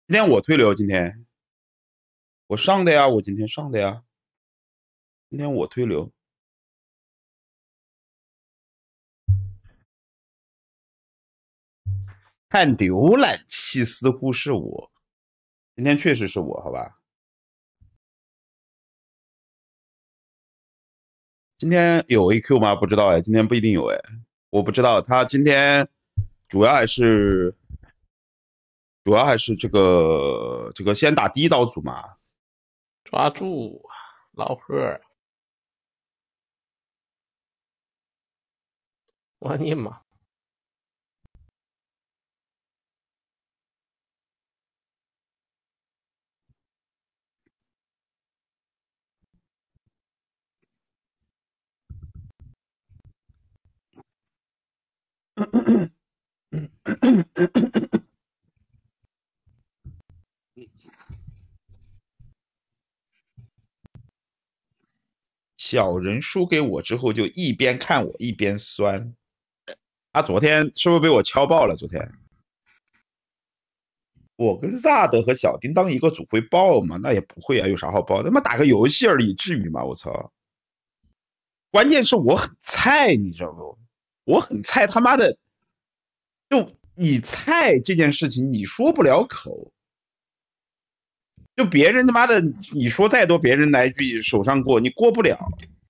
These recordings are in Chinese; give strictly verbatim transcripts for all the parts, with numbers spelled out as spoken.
今天我推流，今天我上的呀，我今天上的呀，今天我推流。看浏览器似乎是我，今天确实是我，好吧？今天有 A Q 吗？不知道哎，今天不一定有哎，我不知道。他今天主要还是主要还是这个这个先打第一道组嘛， 抓住老贺，我尼玛！ 小人输给我之后，就一边看我一边酸。他昨天是不是被我敲爆了？昨天我跟萨德和小叮当一个组会爆吗？那也不会啊，有啥好爆？他妈打个游戏而已，至于吗？我操！关键是我很菜，你知道不？我很菜，他妈的，就你菜这件事情你说不了口，就别人他妈的你说再多，别人来一句手上过，你过不了，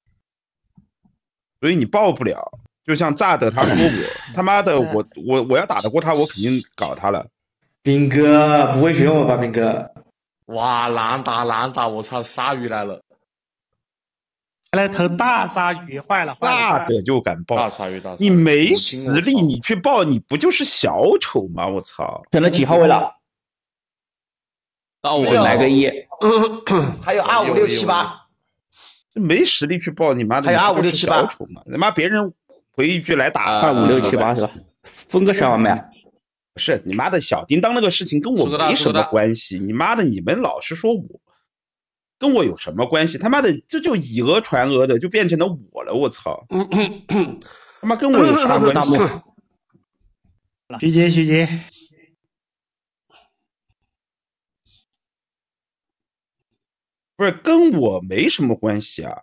所以你爆不了。就像炸的，他说我他妈的，我我我要打得过他，我肯定搞他了。 兵哥不会选我吧，兵哥？ 哇，难打难打！我操，鲨鱼来了！ 来头大鲨鱼，坏了坏了！ 大的就敢爆， 大鲨鱼大鲨鱼！ 你没实力，你去爆，你不就是小丑吗？我操！ 选了几号位了？ 到我来个一， 还有二五六七八， 没实力去爆，你妈的！ 还有二五六七八， 小丑嘛，他妈别人回一句来打二五六七八是吧？峰哥选完没？ 不是你妈的小叮当那个事情跟我没什么关系，你妈的你们老是说我。跟我有什么关系？他妈的，这就以讹传讹的，就变成了我了。我操！他妈跟我有啥关系？ 徐杰，徐杰， 不是跟我没什么关系啊。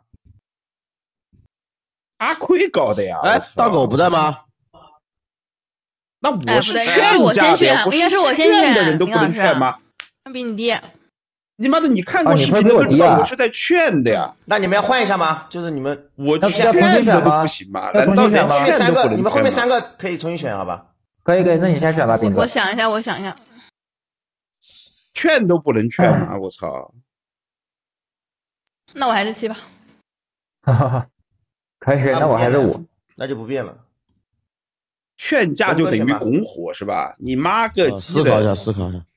阿亏搞的呀！ 哎，大狗不在吗？ 那我是劝架的， 应该是我先劝的人都不能劝吗？ 那比你低。 你妈的！你看过视频都知道我是在劝的呀。 那你们要换一下吗？就是你们我劝的都不行吗？难道连劝三个？ 都不能劝吗？ 你们后面三个可以重新选，好吧？ 可以可以，那你先选吧，斌哥。 我想一下，我想一下， 劝都不能劝吗？我操！ 那我还是七吧。 哈哈，可以，那我还是五， 那就不变了。 劝架就等于拱火是吧？你妈个鸡的！ 思考一下，思考一下。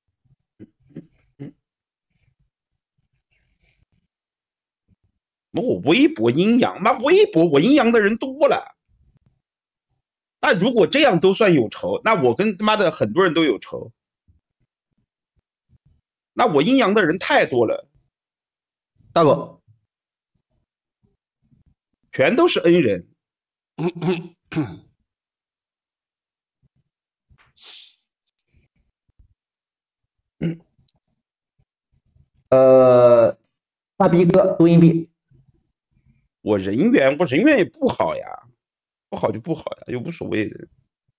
我微博阴阳，妈微博我阴阳的人多了。那如果这样都算有仇，那我跟他妈的很多人都有仇。那我阴阳的人太多了。 大狗， 全都是恩人。 呃，大逼哥读硬币。 我人缘，我人缘也不好呀，不好就不好呀，又无所谓的。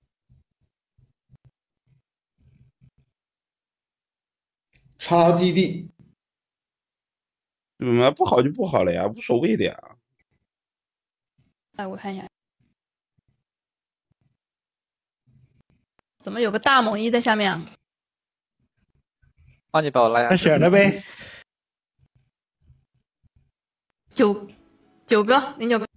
超弟弟， 怎么不好就不好了呀，无所谓的呀。 哎，我看一下，怎么有个大猛一在下面啊？ 帮你把我拉下去。 他选了呗。 九九个零九个。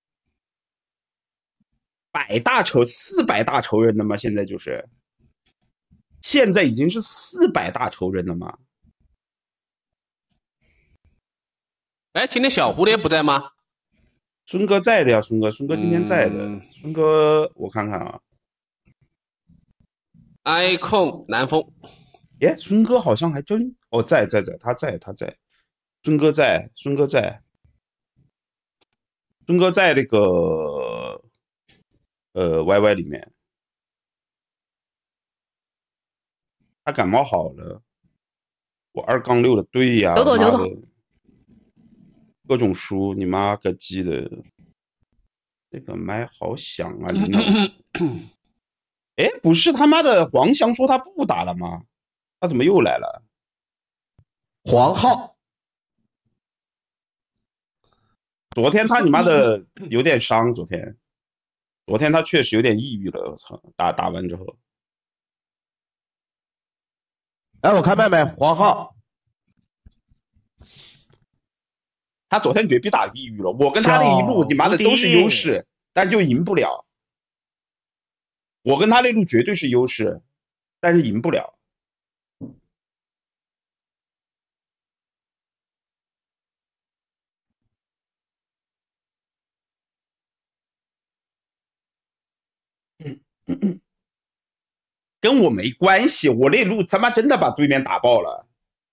百大仇四百大仇人了吗？现在就是，现在已经是四百大仇人了吗？ 哎，今天小蝴蝶不在吗？ 孙哥在的呀，孙哥，孙哥今天在的。 嗯、 孙哥，我看看啊 ，icon 南风， 耶，孙哥好像还真哦，在在在，他在他在，孙哥在，孙哥在，孙哥在那个。呃 ，Y Y 里面，他他感冒好了。我二杠六的对呀， 九朵九朵， 各种输，你妈个鸡的！这个麦好响啊，林老。哎，不是他妈的黄翔说他不打了吗？他怎么又来了？ 黄浩， 昨天他你妈的有点伤，昨天，昨天他确实有点抑郁了，我操！打打完之后， 哎，我开麦没？黄浩， 他昨天绝逼打抑郁了。我跟他那一路，你妈的都是优势，但就赢不了。我跟他那路绝对是优势，但是赢不了。跟我没关系，我那路他妈真的把对面打爆了。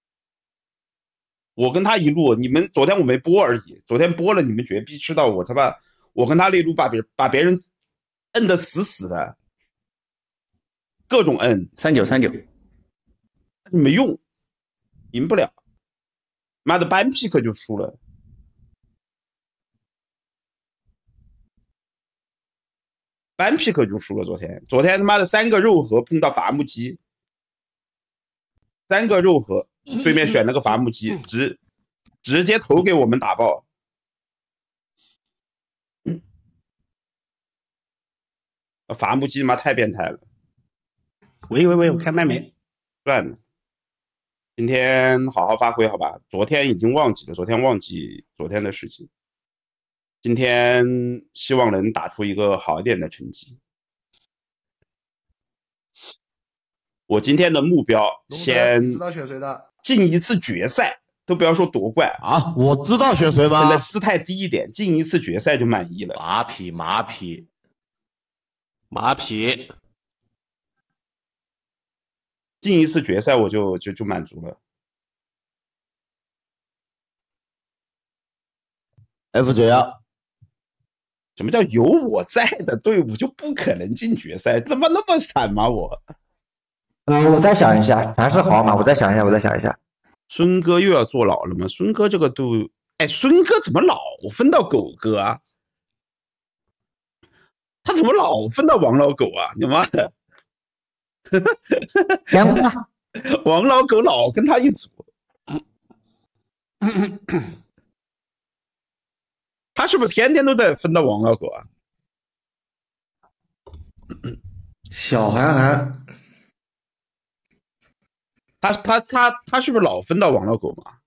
我跟他一路，你们昨天我没播而已，昨天播了，你们绝逼知道我他妈，我跟他那路把别把别人摁得死死的，各种摁， 三九三九， 没用，赢不了，妈的单 pick 就输了。单 pick 就输了，昨天，昨天他妈的三个肉盒碰到伐木机，三个肉盒，对面选了个伐木机，直直接投给我们打爆。伐木机妈太变态了。 喂喂喂，我开麦没？ 算了，今天好好发挥好吧？昨天已经忘记了，昨天忘记昨天的事情。今天希望能打出一个好一点的成绩。我今天的目标先知道选谁的？ 进一次决赛，都不要说夺冠啊！我知道选谁吗？ 现在姿态低一点，进一次决赛就满意了。 马匹，马匹，马匹， 进一次决赛我就就就满足了。 F 九幺。 什么叫有我在的队伍就不可能进决赛？他妈那么惨吗？我， 嗯，我再想一下，全是皇马，我再想一下，我再想一下。 孙哥又要坐牢了吗？孙哥这个都，哎，孙哥怎么老分到狗哥啊？他怎么老分到王老狗啊？你妈的！ 天哪！ 王老狗老跟他一组。他是不是天天都在分到王老狗啊？ 小韩寒， 他他他他是不是老分到王老狗嘛？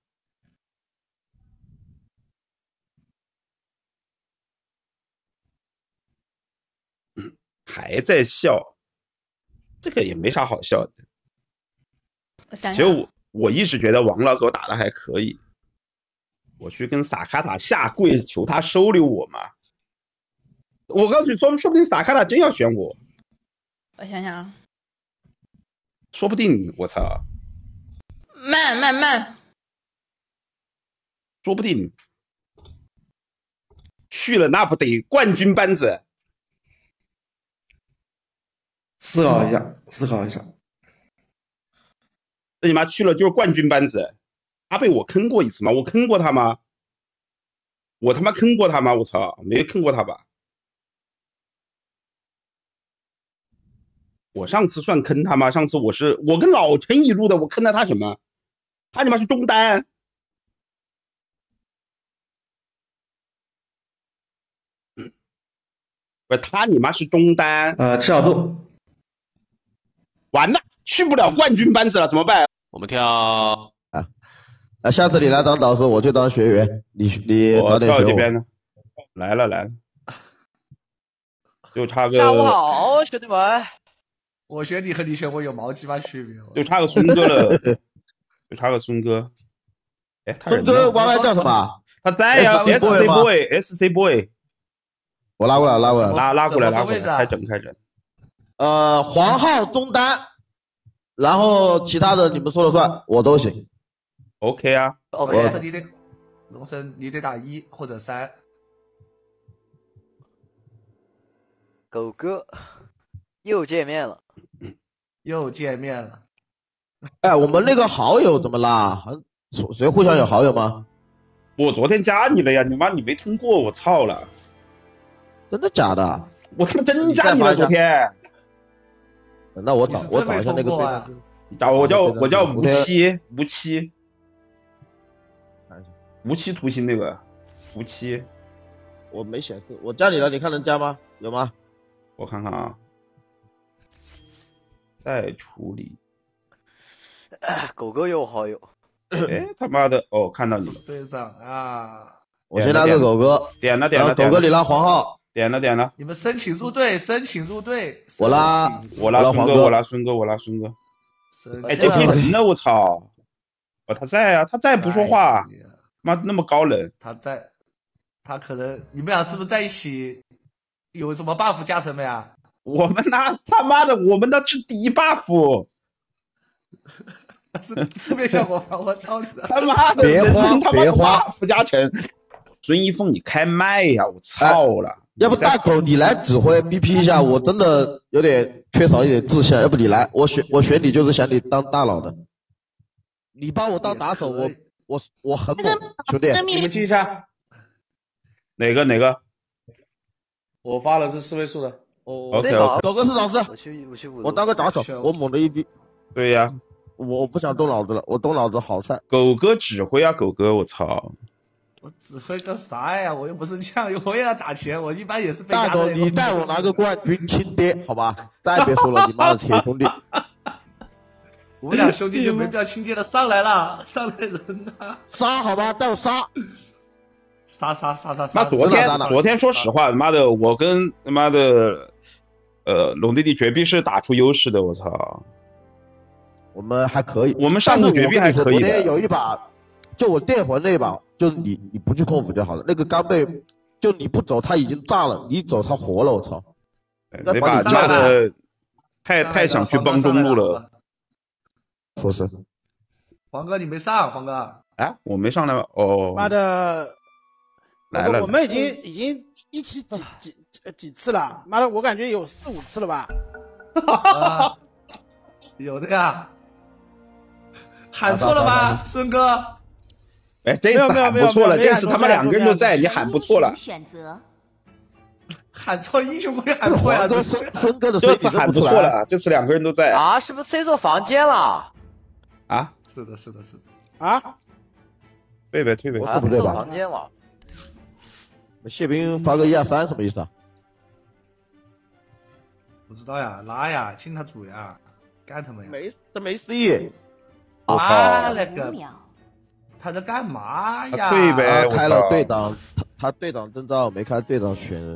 还在笑，这个也没啥好笑的。 我想想， 其实我我一直觉得王老狗打的还可以。我去跟萨卡塔下跪求他收留我嘛？我告诉你，说说不定萨卡塔真要选我。 我想想啊， 说不定我操， 慢慢慢， 说不定去了那不得冠军班子？ 思考一下，思考一下。 那你妈去了就是冠军班子。他被我坑过一次吗？我坑过他吗？我他妈坑过他吗？我操，没坑过他吧？我上次算坑他吗？上次我是我跟老陈一路的，我坑了他什么？他你妈是中单。不，他你妈是中单。 呃，赤小豆， 完了，去不了冠军班子了，怎么办？ 我们跳。 那下次你来当导师，我就当学员，你你早点学我。 这边呢，来了来了，就差个。 下午好，兄弟们。 我选你和你选我有毛鸡巴区别？ 就差个孙哥了，就差个孙哥。哎， 孙哥 Y Y 叫什么？ 他在呀 ，S C boy，S C boy。 我拉过来，拉过来， 拉拉过来，拉过来，开整开整。 呃，黄浩中单，然后其他的你们说了算，我都行。 OK 啊， 龙神你得，龙神你得打一或者三。 狗哥又见面了， 又见面了。 哎，我们那个好友怎么啦？谁互相有好友吗？ 我昨天加你了呀，你妈你没通过，我操了！ 真的假的？ 我他妈真加你了，昨天。 那我找我找一下那个对啊。 你找我叫我叫无期无期无期图形那个无期， 我没显示，我加你了，你看能加吗？有吗？ 我看看啊，再处理。 狗狗有好友。 哎，他妈的！哦，看到你了， 队长啊！ 我先拉个狗哥， 点了点了， 狗哥你拉黄浩， 点了点了。 你们申请入队，申请入队。 我拉我拉孙哥，我拉孙哥，我拉孙哥。哎，这批人呢？我操！哦，他在啊，他在不说话，妈那么高冷。 他在，他可能你们俩是不是在一起？有什么 buff 加成没啊？ 我们那他妈的，我们那是第一 buff。 是负面效果吧？我操你的！ 他妈的， 别慌别慌， 附加成。孙一凤，你开麦呀！我操了！ 要不大狗你来指挥 B P 一下，我真的有点缺少一点自信。要不你来，我选我选你就是想你当大佬的。你把我当打手，我我我很猛，兄弟。 你们记一下， 哪个哪个？ 我发了是四位数的。 哦 ，OK OK。 狗哥是老师， 我去我去五。 我当个打手，我猛的一逼。 对呀。 我不想动脑子了，我动脑子好菜。 狗哥指挥啊，狗哥，我操！ 我指挥个啥呀？我又不是酱油，我也要打钱，我一般也是被。 大狗，你带我拿个冠军亲爹，好吧？再也别说了，你妈的铁兄弟！ 我们俩兄弟就没必要亲爹了，上来了，上来人了， 杀好吧，带我杀！ 杀杀杀杀杀！ 妈，昨天昨天说实话，他妈的，我跟他妈的，呃，龙弟弟绝壁是打出优势的，我操！ 我们还可以， 我们上次绝壁还可以的。 昨天有一把，就我电魂那把，就是你你不去控服就好了。那个刚被，就你不走，他已经炸了；你一走，他活了。我操！ 那把炸的太太想去帮中路了。 说是， 黄哥你没上，黄哥。 哎，我没上来吧？哦。 妈的， 来了。 我们已经已经一起几几几次了？妈的，我感觉有四五次了吧？ 啊有的呀，喊错了吗，孙哥？ 哎，这次喊不错了，这次他妈两个人都在，你喊不错了。 选择喊错英雄不会喊错呀， 孙孙哥的这次喊不错了，这次两个人都在啊！是不是 C 座房间了？ 啊？ 是的，是的，是的。 啊？ 退呗，退呗， 是不对吧？ 房间了。 谢兵发个一二三什么意思啊？ 不知道呀，拉呀，清他主呀。干他们呀！ 没，这没失忆。 我操！ 那个，他在干嘛呀？ 退呗！ 开了队长，他他队长征召没开队长选人。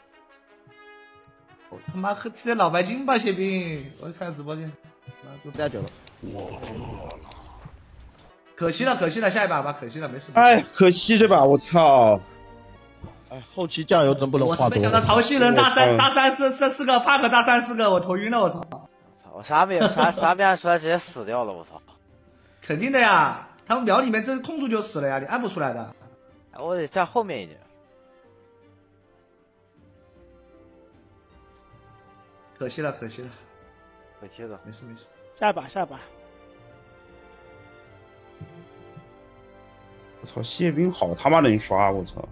我他妈喝吃点老白金吧，谢兵！我看直播间， 都带酒了。 可惜了，可惜了，下一把吧，可惜了，没事。 哎，可惜这把，我操！ 哎，后期酱油真不能画多。 我没想到潮汐人大三大三四四四个，帕克大三四个，我头晕了，我操！ 我啥没有啥啥没按出来，直接死掉了，我操！ 肯定的呀，他们秒里面这空出就死了呀，你按不出来的。 我得站后面一点。 可惜了，可惜了， 可惜了， 没事没事。 下一把，下一把。 我操，谢兵好他妈能刷，我操！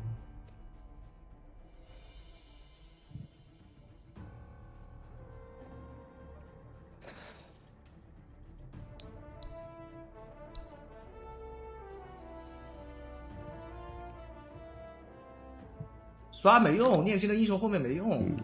刷没用，念经的英雄后面没用。嗯、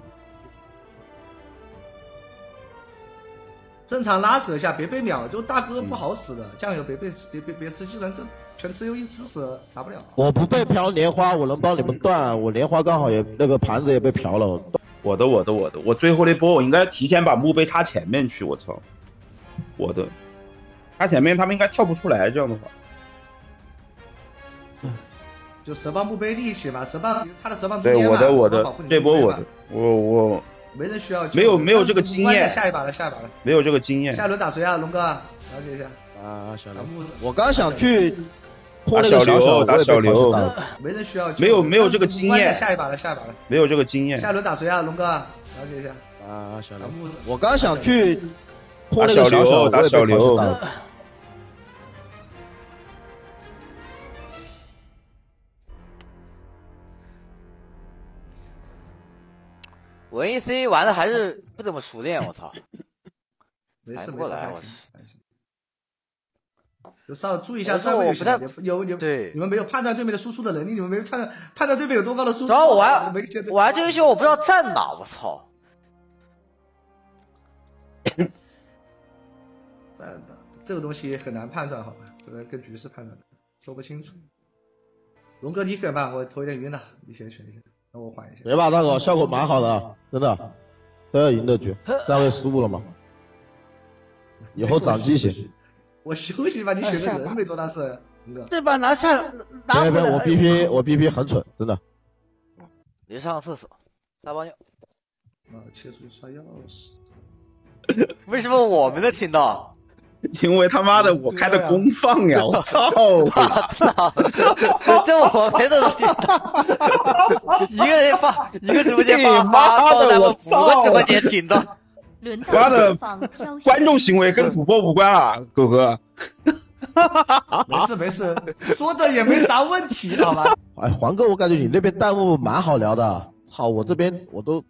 正常拉扯一下，别被秒，就大哥不好使的，嗯、酱油别被别别别吃技能，就全吃 U 一吃死打不了。 我不被嫖莲花，我能帮你们断。我莲花刚好也那个盘子也被嫖了。 我的我的我的，我最后那波我应该提前把墓碑插前面去，我操！我的，插前面他们应该跳不出来，这样的话。 就蛇棒墓碑立起嘛，蛇棒插的蛇棒中间嘛。对，我的我的，这波我的，我我没人需要， 没有没有这个经验。 下一把了，下一把了， 没有这个经验。 下轮打谁啊，龙哥？了解一下。 啊，小刘，我刚想去打小刘，打小刘， 没人需要， 没有没有这个经验。 下一把了，下一把了， 没有这个经验。 下轮打谁啊，龙哥？了解一下。 啊，小刘，我刚想去。 拖那个小小， 打小刘， 文艺 C 玩的还是不怎么熟练，我操！ 没事不过来，我是。就稍微注意一下站位就行。有有对， 你们没有判断对面的输出的能力，你们没有判断判断对面有多高的输出。 主要我玩我玩这游戏我不知道站哪，我操！ 这个东西很难判断，好吧？这个跟局势判断说不清楚。龙哥你选吧，我头有点晕了，你先选一下，那我缓一下。 别吧，大狗效果蛮好的，真的都要赢的局，站位失误了吗？以后长记性。 我休息吧，你选个人没多大事。 这把拿下拿回来。我 B P 我 B P 很蠢，真的。 你上个厕所，撒泡尿。 啊，切出去刷钥匙。 为什么我们能听到？ 因为他妈的我开的公放呀！我操！ 我操！这我们都能听到。一个人放，一个直播间放， 妈的我操！ 五个直播间听到。 妈的，观众行为跟主播无关啊，狗哥。 没事没事，说的也没啥问题，好吧？ 哎，黄哥，我感觉你那边弹幕蛮好聊的。操，我这边我都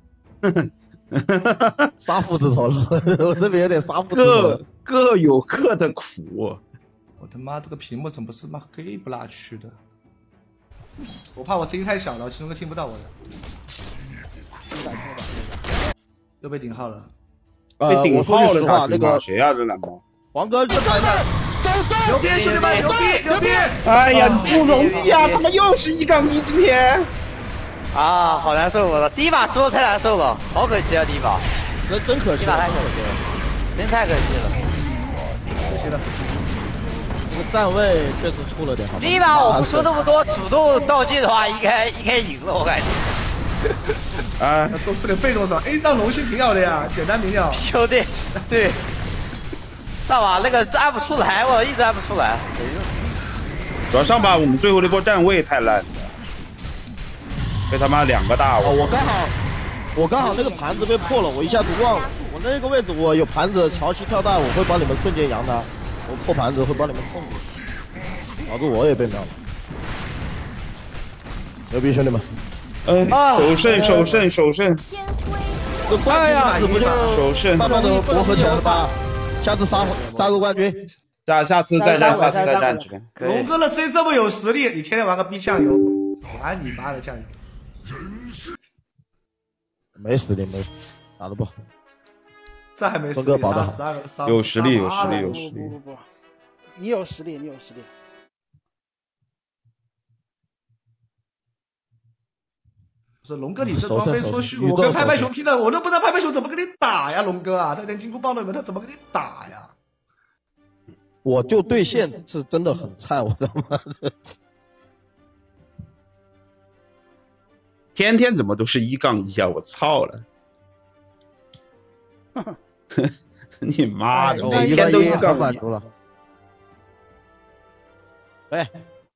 杀父之仇了，我这边有点杀父之仇。 各各有各的苦。 我他妈这个屏幕怎么是妈黑不拉去的？我怕我声音太小了，其中哥听不到我的。又被顶号了， 被顶号了，他那个谁啊？这蓝猫黄哥， 牛逼，兄弟们，牛逼，牛逼！ 哎呀，不容易啊！他妈又是一杠一，今天啊，好难受！我的第一把输的太难受了，好可惜啊！第一把， 真真可惜， 第一把太可惜了，真太可惜了， 可惜了。 这个站位确实出了点好。 第一把我不说那么多，主动道具的话，应该应该赢了，我感觉。 啊， 那都是点被动手 ，A 上龙是挺好的呀，简单明了。 兄弟，对，上把那个按不出来，我一直按不出来。 主要上把我们最后那波站位太烂了，被他妈两个大我。 哦，我刚好，我刚好那个盘子被破了，我一下子忘了。我那个位置我有盘子，乔西跳弹，我会帮你们瞬间扬他。我破盘子会帮你们控制，导致我也被秒了。牛逼，兄弟们！ 嗯，首胜，首胜，首胜！ 这冠军不就首胜， 慢慢的磨合起来了吧？下次杀杀个冠军， 下下次再战，下次再战。 龙哥的 C 这么有实力，你天天玩个逼酱油，玩你妈的酱油！ 没实力，没打得不好。 这还没实力， 有实力，有实力，有实力。 不不不，你有实力，你有实力。 不是龙哥，你这装备说虚，我跟拍拍熊拼了，我都不知道拍拍熊怎么跟你打呀，龙哥啊，他连金箍棒都没有，他怎么跟你打呀？ 我就对线是真的很菜，我他妈的， 天天怎么都是一杠一啊！我操了！你妈的，每天都一杠一了。哎，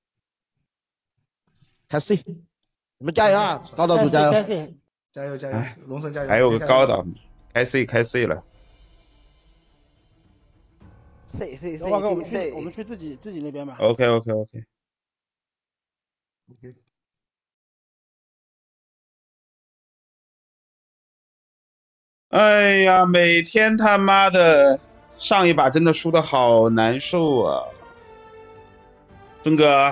开 C。你们加油啊！高岛组加油！ 加油加油！龙神加油！ 还有个高岛，开 C 开 C 了。 C C C， 王哥，我们去我们去自己自己那边吧。 OK OK OK。 OK。 哎呀，每天他妈的上一把真的输的好难受啊！尊哥。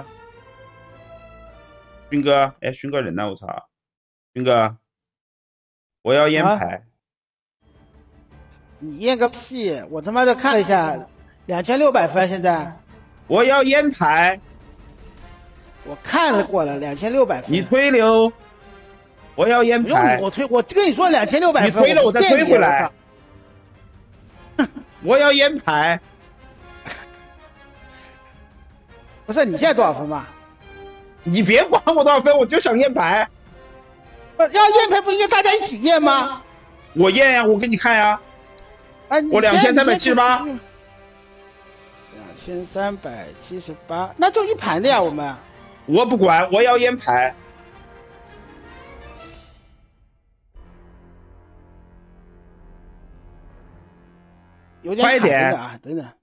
勋哥，哎，勋哥人呢？我操，勋哥，我要烟牌。啊、 你烟个屁！我他妈的看了一下，两千六百分现在。 我要烟牌。 我看了过了，两千六百分。 你推流。我要烟牌。 我推，我跟你说两千六百分。 你推了，我再推回来。我要烟牌。 不是，你现在多少分吧？ 你别管我多少分，我就想验牌。 要验牌不应该大家一起验吗？ 我验呀，我给你看呀。 啊， 我两千三百七十八。 两千三百七十八，那就一盘的呀，我们。 我不管，我要验牌。 有点卡快点等等啊，等等。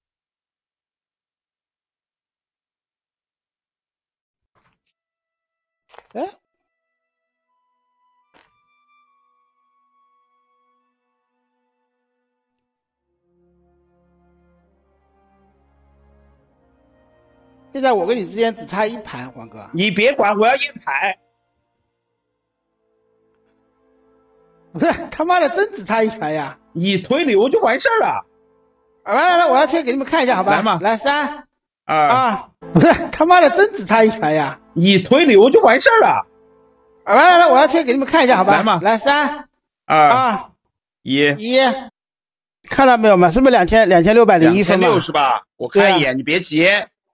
哎，现在我跟你之间只差一盘，黄哥。 你别管，我要验牌。 不是他妈的，真只差一盘呀！ 你推流就完事儿了。 啊来来来，我要推给你们看一下，好吧？ 来嘛， 来三二啊！不是他妈的，真只差一盘呀！ 你推流就完事儿了。 啊来来来，我要推给你们看一下，好吧？ 来嘛， 来三二二一一，看到没有嘛？是不是两千两千六百零一分嘛？ 六是吧？我看一眼，你别急。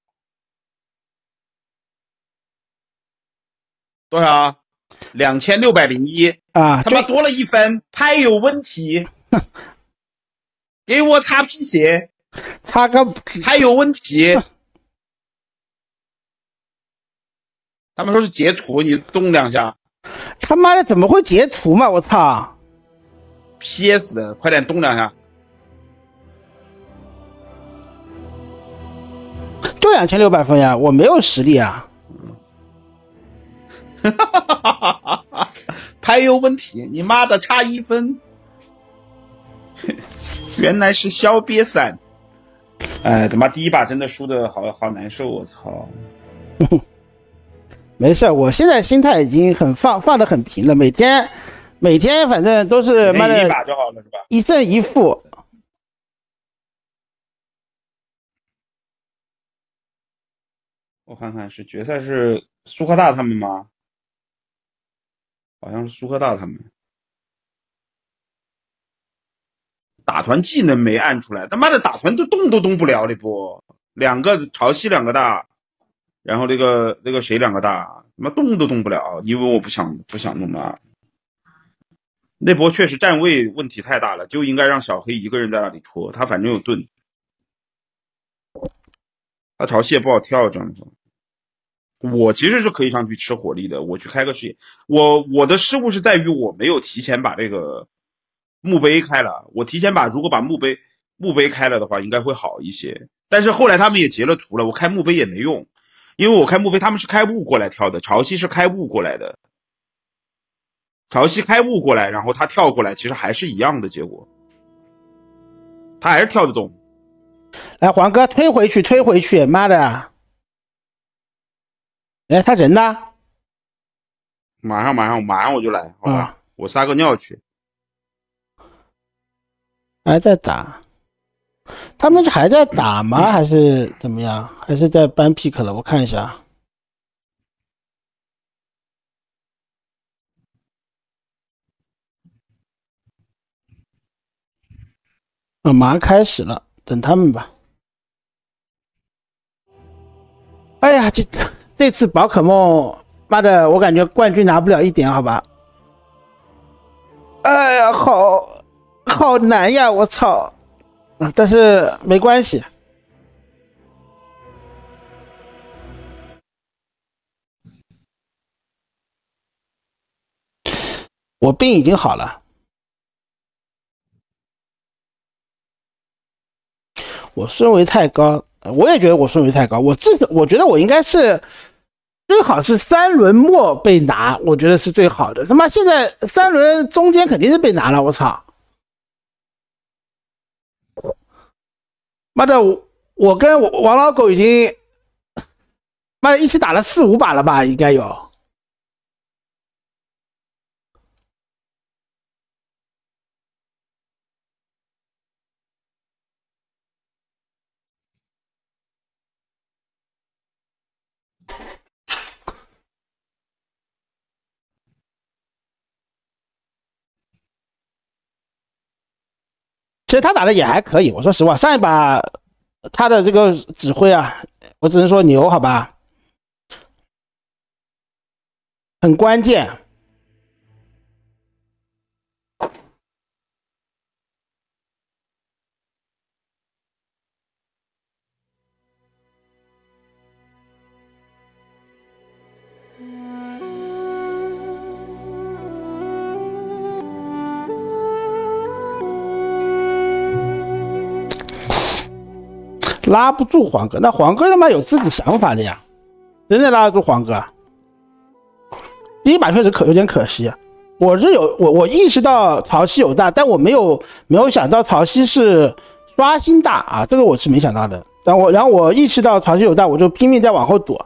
多少？两千六百零一啊！ 他妈多了一分，牌有问题。给我擦皮鞋， 擦个牌有问题。他们说是截图，你动两下。 他妈的怎么会截图嘛？我操 ！P S 的，快点动两下。 就两千六百分呀，我没有实力啊。 哈哈哈哈哈！牌有问题，你妈的差一分。原来是小瘪三。哎，他妈第一把真的输的好好难受，我操！ 没事，我现在心态已经很放放的很平了，每天每天反正都是妈的一把就好了，是吧？ 一胜一负。 我看看是决赛是苏科大他们吗？好像是苏科大他们。打团技能没按出来，他妈的打团都动都动不了了不？两个潮汐两个大，然后那个那个谁两个大，他妈动都动不了，因为我不想不想弄啊。那波确实站位问题太大了，就应该让小黑一个人在那里戳，他反正有盾，他潮汐也不好跳，这样子。我其实是可以上去吃火力的，我去开个视野。我我的失误是在于我没有提前把这个墓碑开了，我提前把如果把墓碑墓碑开了的话，应该会好一些。但是后来他们也截了图了，我开墓碑也没用，因为我开墓碑他们是开雾过来跳的，潮汐是开雾过来的，潮汐开雾过来，然后他跳过来，其实还是一样的结果，他还是跳得动。 来，黄哥推回去，推回去，妈的！哎，他人呢？ 马上马上马上我就来，好吧？嗯、我撒个尿去。 还在打，他们是还在打吗？还是怎么样？还是在搬 pick 了？我看一下。啊，马上开始了，等他们吧。哎呀，这这次宝可梦，妈的，我感觉冠军拿不了一点，好吧？哎呀，好好难呀，我操！但是没关系。我病已经好了。我顺位太高，我也觉得我顺位太高。我至少我觉得我应该是最好是三轮末被拿，我觉得是最好的。他妈现在三轮中间肯定是被拿了，我操！妈的，我跟王老狗已经妈的一起打了四五把了吧，应该有。其实他打的也还可以，我说实话，上一把他的这个指挥啊，我只能说牛，好吧，很关键。 拉不住黄哥，那黄哥他妈有自己想法的呀，真的拉得住黄哥。第一把确实可有点可惜，我是有我我意识到曹曦有大，但我没有没有想到曹曦是刷新大啊，这个我是没想到的。但我然后我意识到曹曦有大，我就拼命在往后躲。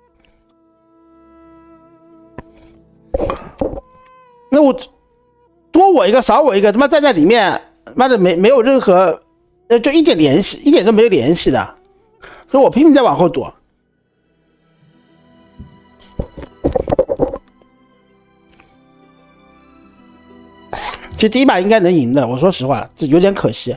那我多我一个少我一个，他妈站在里面，妈的没没有任何，呃，就一点联系，一点都没有联系的，所以我拼命在往后躲。其实第一把应该能赢的，我说实话，这有点可惜。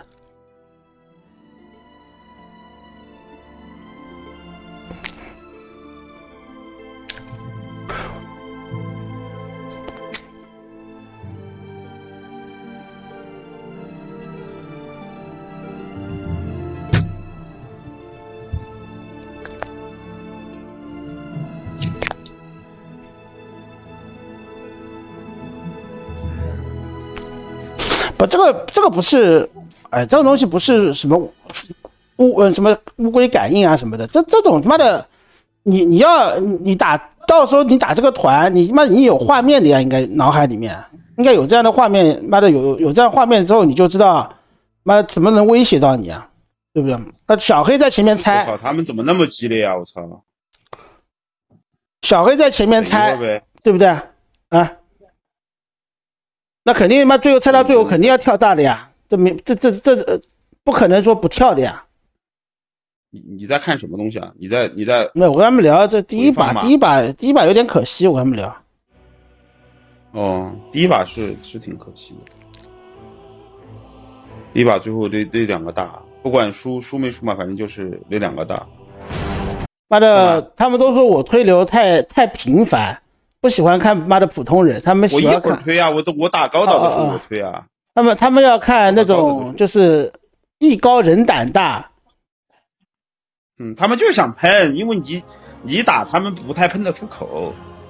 不，这个这个不是，哎，这种东西不是什么乌呃什么乌龟感应啊什么的，这这种他妈的，你你要你打到时候你打这个团，你他妈你有画面的呀，应该脑海里面应该有这样的画面，妈的有有这样画面之后，你就知道妈怎么能威胁到你啊，对不对？那小黑在前面猜， 我靠，他们怎么那么激烈啊！我操， 小黑在前面猜，对不对啊？那肯定嘛，最后猜到最后肯定要跳大的呀，这没这这这这不可能说不跳的呀。 你你在看什么东西啊？你在你在？ 没有，我跟他们聊这第一把，第一把第一把有点可惜，我跟他们聊。 哦，第一把是是挺可惜的，第一把最后那那两个大，不管输输没输嘛，反正就是那两个大。 妈的，他们都说我推流太太频繁。不喜欢看妈的普通人，他们喜欢看。 我一会儿推啊，我都我打高岛的时候我推啊。哦哦哦他们他们要看那种就是艺高人胆大。 嗯，他们就想喷，因为你你打他们不太喷得出口，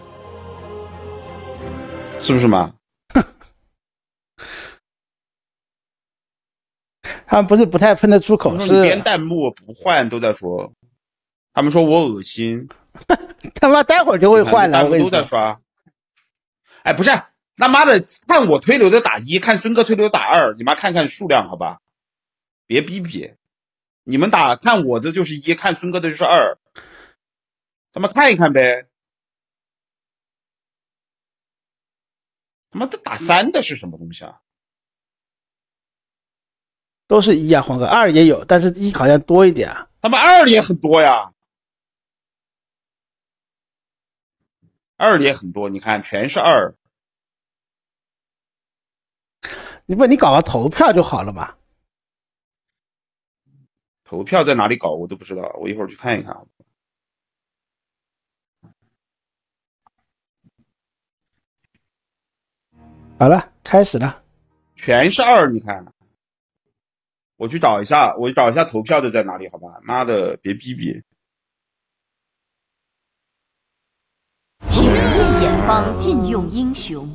是不是嘛？ 他们不是不太喷得出口，是连弹幕不换都在说，他们说我恶心。 他妈待会儿就会换了， 我都在刷。哎，不是，他妈的，看我推流的打一，看孙哥推流的打二，你妈看看数量好吧？别逼逼，你们打看我的就是一，看孙哥的就是二，他妈看一看呗。他妈这打三的是什么东西啊？ 都是一啊，黄哥，二也有，但是一好像多一点啊。 他妈二也很多呀。二也很多，你看全是二。 你不你搞个投票就好了嘛？ 投票在哪里搞我都不知道，我一会儿去看一看。 好了，开始了。 全是二，你看。我去找一下，我找一下投票的在哪里，好吧？妈的，别逼逼。 请夜眼方禁用英雄。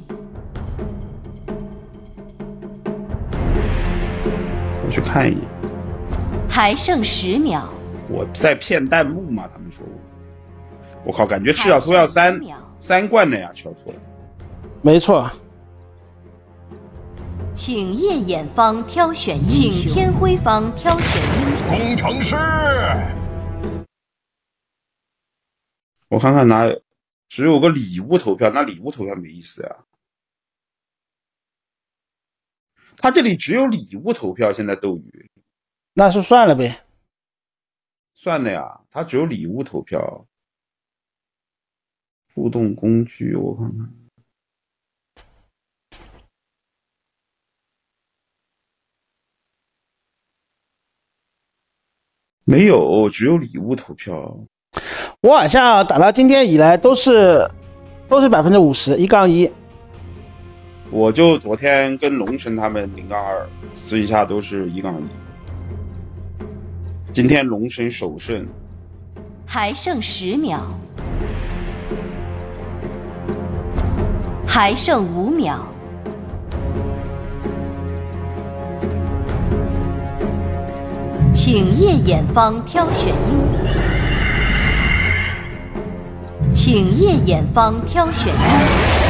我去看一眼。 还剩十秒。 我在骗弹幕嘛？他们说我，我靠，感觉赤小托要三三冠的呀，赤小托。 没错。 请夜眼方挑选英雄，请天辉方挑选英雄。 工程师。 我看看哪有。只有个礼物投票，那礼物投票没意思呀。他这里只有礼物投票，现在斗鱼， 那是算了呗。 算了呀，他只有礼物投票。互动工具，我看看，没有，只有礼物投票。 我好像打到今天以来都是都是百分之五十一杠一。 我就昨天跟龙神他们零杠二，剩下都是一杠一。今天龙神首胜。 还剩十秒。还剩五秒。 请页眼方挑选英，请页眼方挑选英。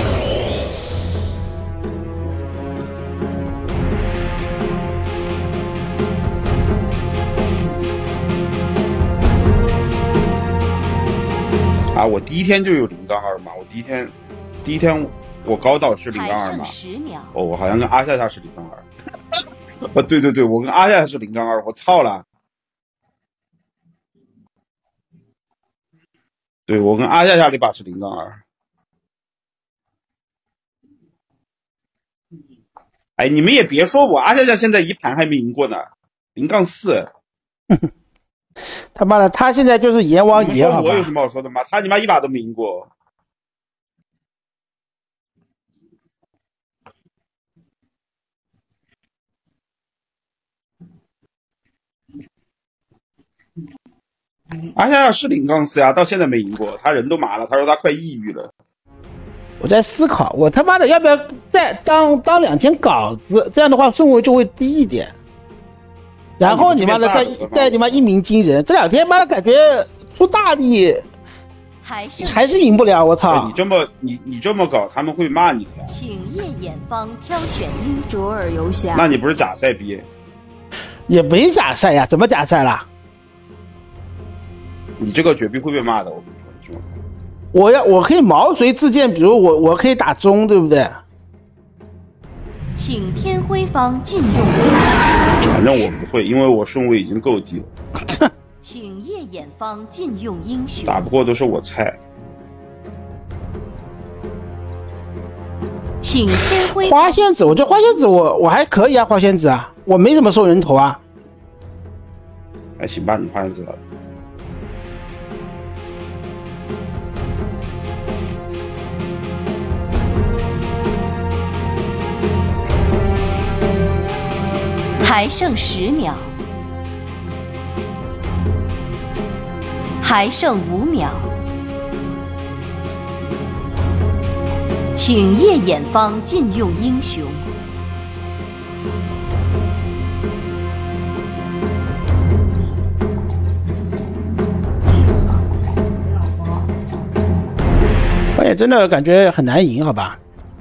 啊，我第一天就有零杠二嘛，我第一天，第一天我高导是零杠二嘛，哦，我好像跟阿夏夏是零杠二，哦，对对对，我跟阿夏夏是零杠二，我操了，对我跟阿夏夏这把是零杠二，哎，你们也别说我，阿夏夏现在一盘还没赢过呢，零杠四。 他妈的，他现在就是阎王爷，好吧？ 我有什么好说的吗？他你妈一把都没赢过。阿夏夏是零杠四呀，到现在没赢过，他人都麻了，他说他快抑郁了。 我在思考，我他妈的要不要再当当两天稿子？这样的话顺位就会低一点。 然后你妈的再再你妈一鸣惊人，这两天妈的感觉出大力，还是还是赢不了，我操！ 你这么你你这么搞，他们会骂你的呀。 请页眼方挑选英卓尔游侠。 那你不是假赛逼？ 也没假赛呀，怎么假赛啦？ 你这个绝壁会被骂的，我跟你说。 我要我可以毛遂自荐，比如我我可以打中，对不对？ 请天辉方禁用英雄。 反正我不会，因为我顺位已经够低了。 请页眼方禁用英雄。 打不过都是我菜。 请天辉花仙子，我觉得花仙子我我还可以啊，花仙子啊，我没怎么收人头啊。 还行吧，你花仙子了。 还剩十秒，还剩五秒，请页眼方禁用英雄。 我也真的感觉很难赢，好吧？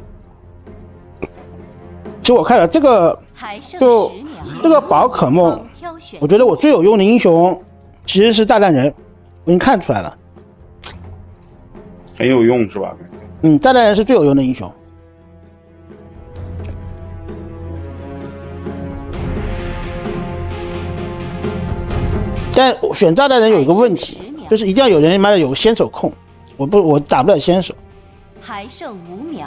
其实我看了这个。 就这个宝可梦，我觉得我最有用的英雄其实是炸弹人，我已经看出来了， 很有用是吧？ 嗯，炸弹人是最有用的英雄。但选炸弹人有一个问题，就是一定要有人妈的有个先手控，我不我打不了先手。 还剩五秒。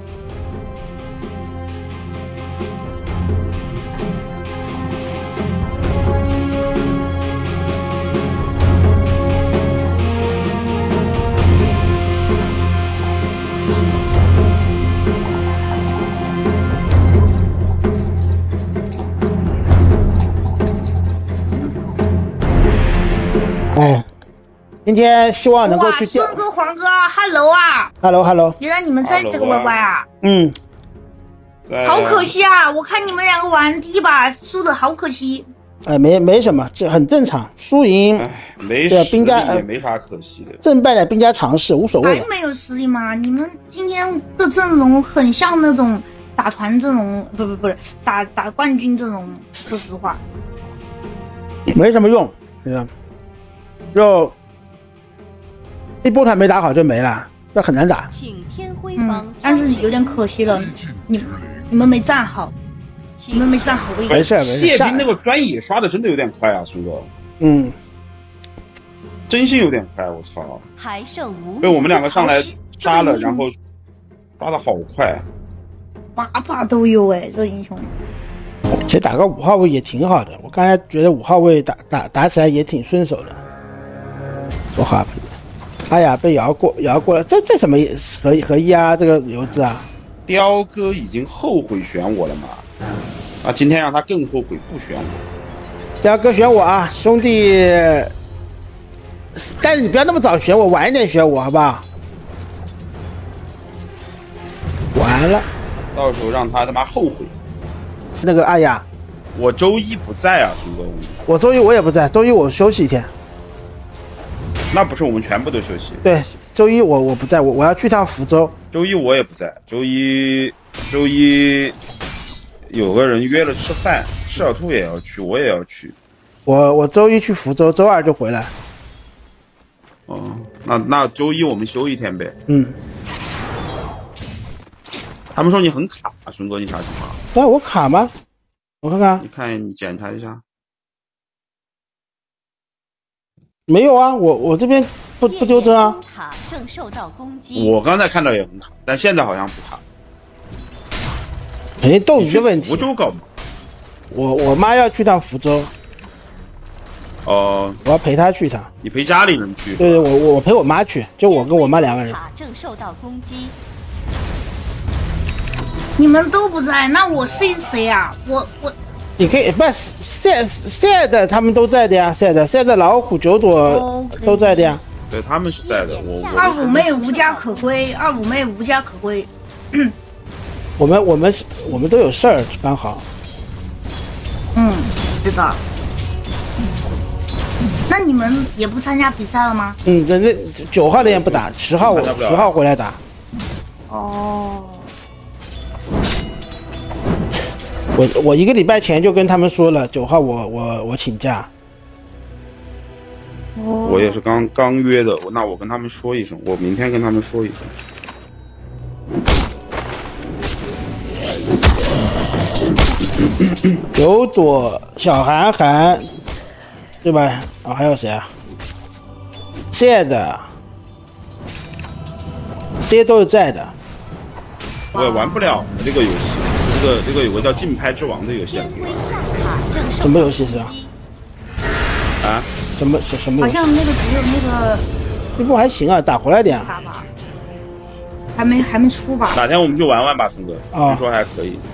哎，今天希望能够去钓。 孙哥、黄哥 ，Hello 啊 ！Hello Hello， 原来你们在这个 Y Y 啊？ 嗯， 好可惜啊！我看你们两个玩第一把输的好可惜。 哎，没没什么，这很正常，输赢没对兵家也没啥可惜的， 正败的兵家常事，无所谓的。 还没有实力吗？你们今天的阵容很像那种打团阵容，不不不是打打冠军阵容。说实话， 没什么用，对吧？就一波团没打好就没了，这很难打。 嗯，但是有点可惜了，你你们没站好，你们没站好位。 没事没事。 谢兵那个专野刷的真的有点快啊，苏哥。 嗯， 真心有点快，我操！ 还剩五。 被我们两个上来杀了，然后刷的好快， 把把都有哎，这英雄。 其实打个五号位也挺好的，我刚才觉得五号位打打打起来也挺顺手的。做哈皮，哎呀，被摇过摇过了，这这什么合合一啊？这个刘子啊， 雕哥已经后悔选我了嘛？啊，今天让他更后悔不选我。 雕哥选我啊，兄弟！但是你不要那么早选我，晚一点选我，好不好？完了， 到时候让他他妈后悔。 那个哎呀， 我周一不在啊，孙哥。 我周一我也不在，周一我休息一天。 那不是我们全部都休息？ 对，周一我我不在，我我要去趟福州。 周一我也不在，周一周一有个人约了吃饭，释小兔也要去，我也要去。 我我周一去福州，周二就回来。 哦，那那周一我们休一天呗。 嗯。 他们说你很卡，孙哥，你啥情况？ 那我卡吗？我看看。 你看，你检查一下。 没有啊，我我这边不不丢帧啊。 塔正受到攻击。 我刚才看到也很卡，但现在好像不卡。 肯定斗鱼的问题。 福州搞吗？ 我我妈要去趟福州。 哦、 呃，我要陪她去一趟。 你陪家里人去？ 对对，我我陪我妈去，就我跟我妈两个人。 塔正受到攻击。 你们都不在，那我是谁啊？我我。 你可以不是 sad sad 他们都在的呀 sad sad 老虎九朵都在的呀。 对，他们是在的。我二五妹无家可归，二五妹无家可归。 我们我们是我们都有事儿，刚好。 嗯，知道。那你们也不参加比赛了吗？ 嗯，这那九号那天不打，十号我十号回来打。 哦。 我我一个礼拜前就跟他们说了，九号我我我请假。 我也是刚刚约的，那我跟他们说一声，我明天跟他们说一声。 有朵小韩寒，对吧？啊、哦，还有谁啊 ？sad， 这些都是在的。 我也玩不了这个游戏。这个这个有个叫《竞拍之王》的游戏， 什么游戏是啊？ 啊？ 什么什什么游戏？ 好像那个只有那个， 这部还行啊，打回来点。 还没还没出吧？ 哪天我们就玩玩吧，孙哥。 啊， 听说还可以。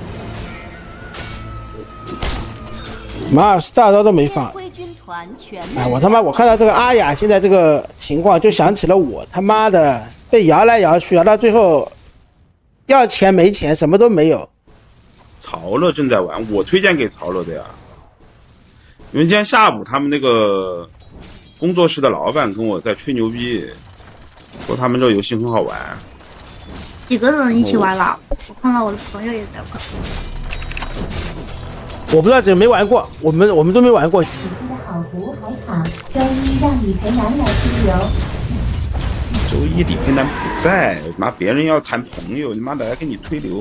马尔斯大招都没放。哎，我他妈！我看到这个阿雅现在这个情况，就想起了我他妈的被摇来摇去，摇到最后。要钱没钱，什么都没有。 曹乐正在玩，我推荐给曹乐的呀。因为今天下午他们那个工作室的老板跟我在吹牛逼，说他们这个游戏很好玩。 几个人一起玩了？我看到我的朋友也在玩。 我不知道这个没玩过，我们我们都没玩过。 你的好图海卡，周一让李培南来出游。 周一李培南不在，妈别人要谈朋友，你妈的来给你推流。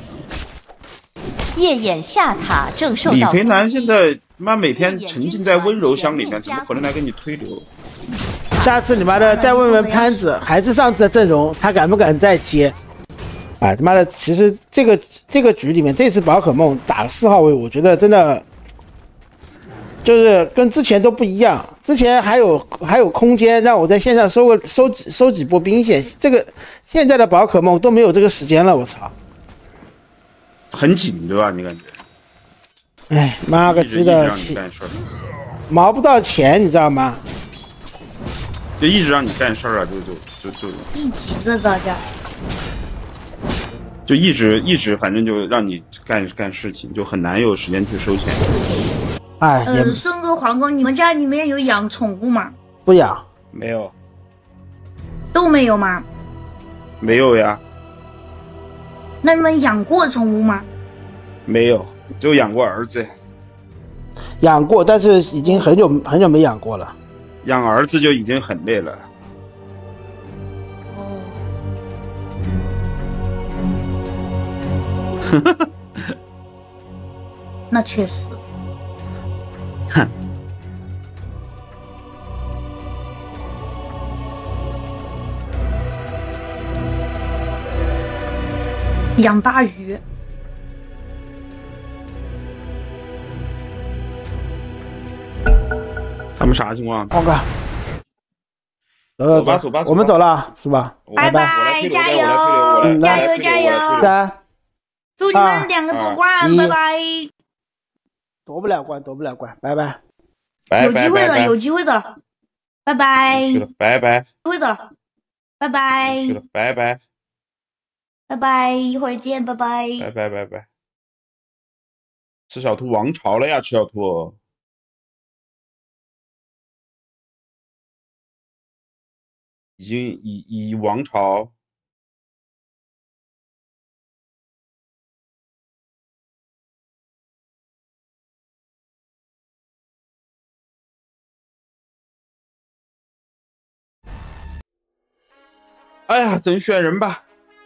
夜眼下塔正受到李培南现在妈每天沉浸在温柔乡里面，怎么可能来给你推流？ 下次你妈的再问问潘子，还是上次的阵容，他敢不敢再接？哎，他妈的，其实这个这个局里面，这次宝可梦打了四号位，我觉得真的。就是跟之前都不一样，之前还有还有空间让我在线上收个收几收几波兵线，这个现在的宝可梦都没有这个时间了，我操！ 很紧对吧？你感觉？ 哎，妈个鸡的，毛不到钱，你知道吗？ 就一直让你干事儿啊，就就就就一起的大家， 就一直一直反正就让你干干事情，就很难有时间去收钱。 哎， 呃，孙哥、黄哥，你们家里面有养宠物吗？ 不养， 没有， 都没有吗？ 没有呀。 那你们养过宠物吗？ 没有，就养过儿子。 养过，但是已经很久很久没养过了。 养儿子就已经很累了。 哦。那确实。 哼， 养大鱼。 他们啥情况？ 黄哥，走走吧走吧， 我们走了是吧？ 拜拜，加油，加油，加油！ 三， 祝你们两个夺冠，拜拜。 夺不了冠，夺不了冠，拜拜。 有机会的，有机会的，拜拜。 拜拜。 有机会的，拜拜。 拜拜。 拜拜，一会儿见，拜拜。 拜拜拜拜。 吃小兔王朝了呀，吃小兔。已经以以王朝。哎呀，真选人吧。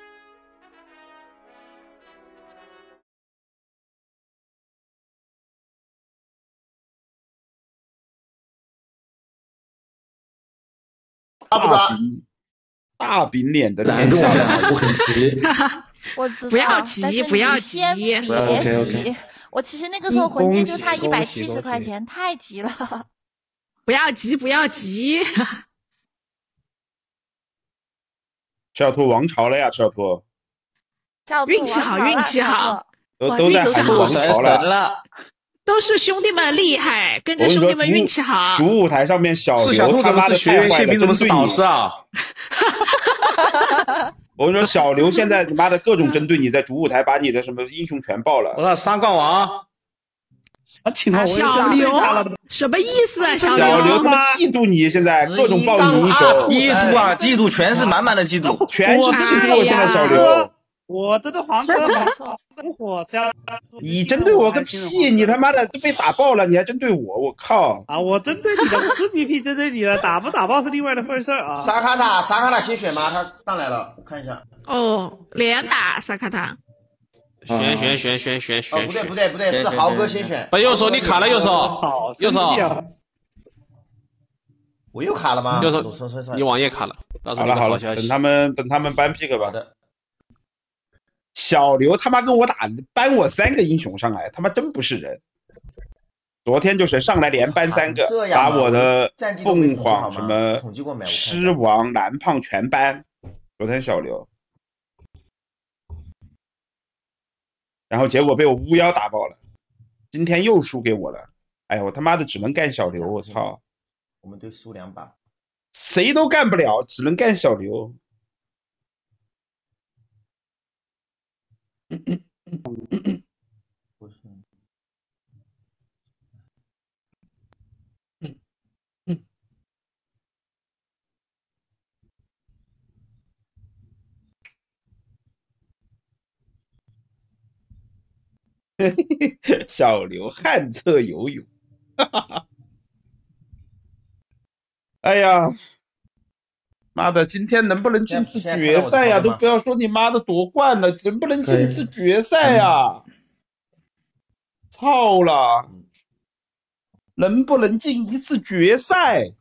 大饼，大饼脸的天下， 我很急。 我知道不要急，不要急， 不要急。我其实那个时候魂剑就差一百七十块钱，太急了。 不要急，不要急。 吃小兔王朝了呀，吃小兔。 运气好，运气好， 都都在喊王朝了。都是兄弟们厉害，跟着兄弟们运气好。 主舞台上面小刘他妈的学员宪兵怎么是导师啊？ 我跟你说，小刘现在他妈的各种针对你，在主舞台把你的什么英雄全爆了。 我说三冠王。 啊，请问小刘什么意思啊？小刘他妈嫉妒你，现在各种爆你英雄， 嫉妒啊，嫉妒，全是满满的嫉妒， 全是嫉妒。现在小刘。 我这个黄哥跟火枪， 你针对我个屁！你他妈的都被打爆了，你还针对我？我靠！ 啊，我针对你的，不是 P P 针对你了，打不打爆是另外的份事儿啊。 萨卡塔，萨卡塔先选吗？他上来了，我看一下。 哦，连打萨卡塔。 选选选选选选。 哦，不对不对不对，是豪哥先选。 把右手你卡了右手，右手。 我又卡了吗？ 右手，你网页卡了。 好了好了，等他们等他们搬 pick 吧。小刘他妈跟我打，搬我三个英雄上来，他妈真不是人。昨天就是上来连搬三个，把我的凤凰什么狮王、蓝胖全搬。昨天小刘，然后结果被我巫妖打爆了。今天又输给我了，哎呀，我他妈的只能干小刘，我操！ 我们队输两把， 谁都干不了，只能干小刘。 不是， 小刘旱厕游泳，哎呀，妈的，今天能不能进次决赛呀？都不要说你妈的夺冠了，能不能进次决赛呀？操了，能不能进一次决赛？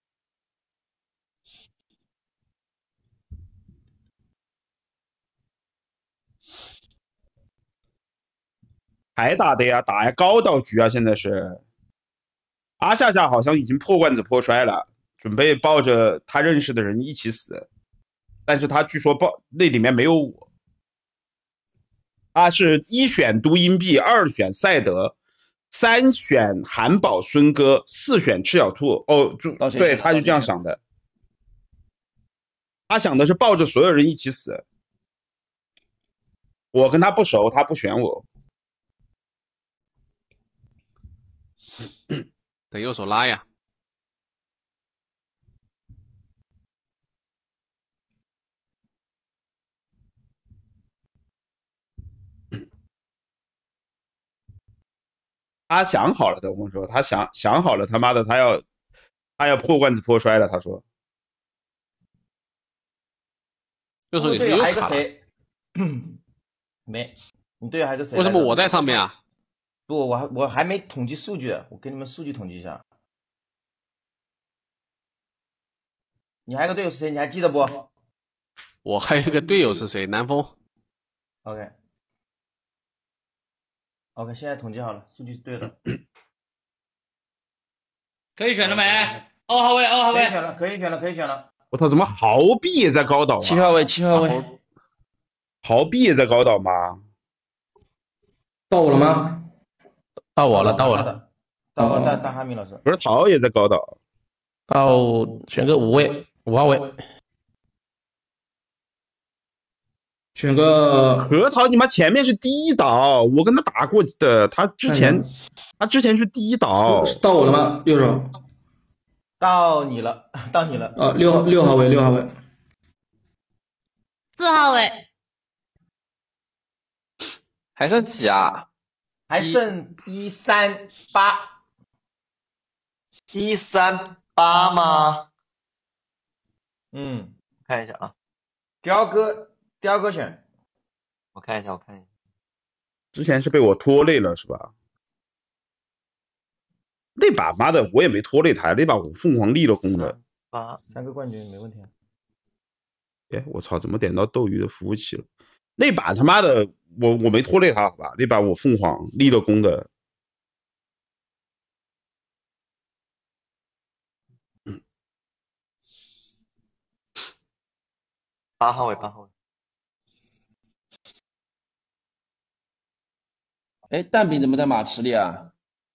还打的呀，打呀高岛局啊！现在是阿夏夏好像已经破罐子破摔了，准备抱着他认识的人一起死，但是他据说抱那里面没有我。他是一选都阴币，二选赛德，三选韩宝孙哥，四选赤小兔。哦，就对，他就这样想的。他想的是抱着所有人一起死。我跟他不熟，他不选我。 等右手拉呀。 他想好了的，我跟你说，他想想好了，他妈的，他要他要破罐子破摔了。他说， 右手你是又卡了。 没，你队友还有个谁？ 为什么我在上面啊？ 不，我还我还没统计数据，我给你们数据统计一下。你还有个队友是谁？你还记得不？ 我还有一个队友是谁？南风。 OK。OK， 现在统计好了，数据是对的。 可以选了没？二号位，二号位。 可以选了，可以选了，可以选了。 我操，怎么豪币也在高岛啊？ 七号位，七号位。 豪币也在高岛吗？ 到我了吗？到我了，到我了。 到我到到哈密老师。 不是陶也在高岛。 到选个五位，五号位。 选个核桃，你妈前面是第一岛，我跟他打过的，他之前他之前是第一岛。 到我了吗？六手。 到你了，到你了。 啊，六号六号位，六号位。 四号位。 还剩几啊？ 还剩一三八。 一三八吗？ 嗯，看一下啊。雕哥，雕哥选。 我看一下，我看一下。 之前是被我拖累了是吧？那把妈的我也没拖累他，那把我凤凰立了功的。 啊，三个冠军没问题。 哎，我操，怎么点到斗鱼的服务器了？那把他妈的我我没拖累他好吧？那把我凤凰立了功的。 八号位，八号位。 哎，蛋饼怎么在马池里啊？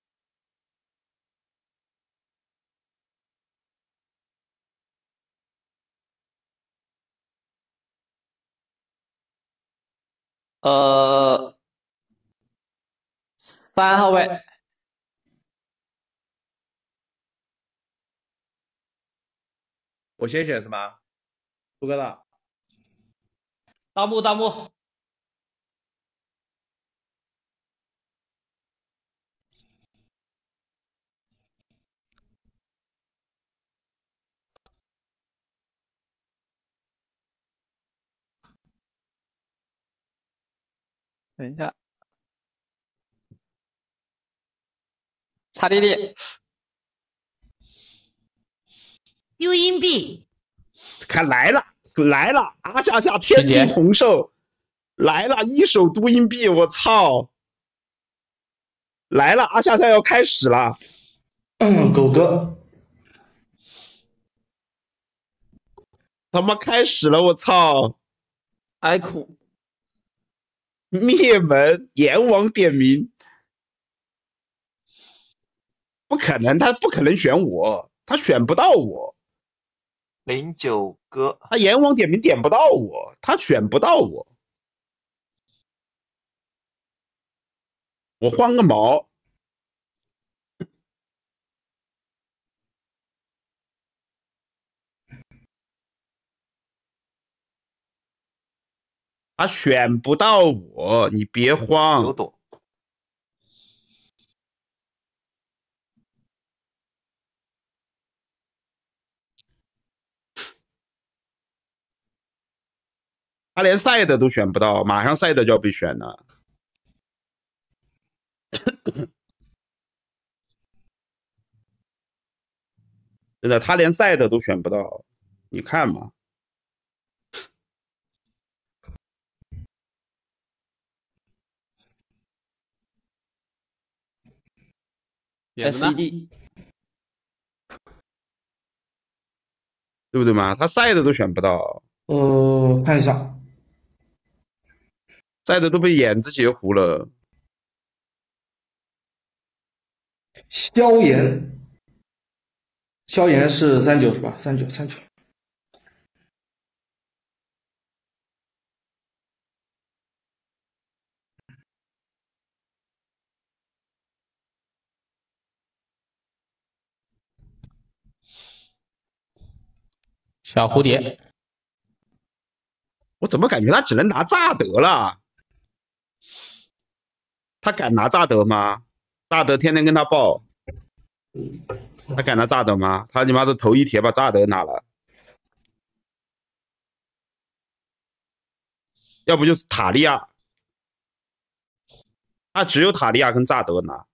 呃，三号位。 我先选是吗？苏哥的。大木，大木。 等一下，擦地地， 丢硬币， 看来了来了，阿夏夏天地同寿来了，一手丢硬币，我操！来了，阿夏夏要开始了。 嗯，狗哥， 他妈开始了，我操！ 哀哭。 灭门，阎王点名，不可能，他不可能选我，他选不到我。 零九哥， 他阎王点名点不到我，他选不到我。我换个毛。他选不到我，你别慌。 有朵。 他连赛的都选不到，马上赛的就要被选了。真的，他连赛的都选不到，你看嘛。 S E D， 对不对嘛？他赛的都选不到。 呃，看一下， 赛的都被眼子截胡了。 萧炎，萧炎是三九是吧？三九三九。 小蝴蝶， 我怎么感觉他只能拿乍得了？他敢拿乍得吗？乍得天天跟他报，他敢拿乍得吗？他你妈的头一铁把乍得拿了，要不就是塔利亚，他只有塔利亚跟乍得拿，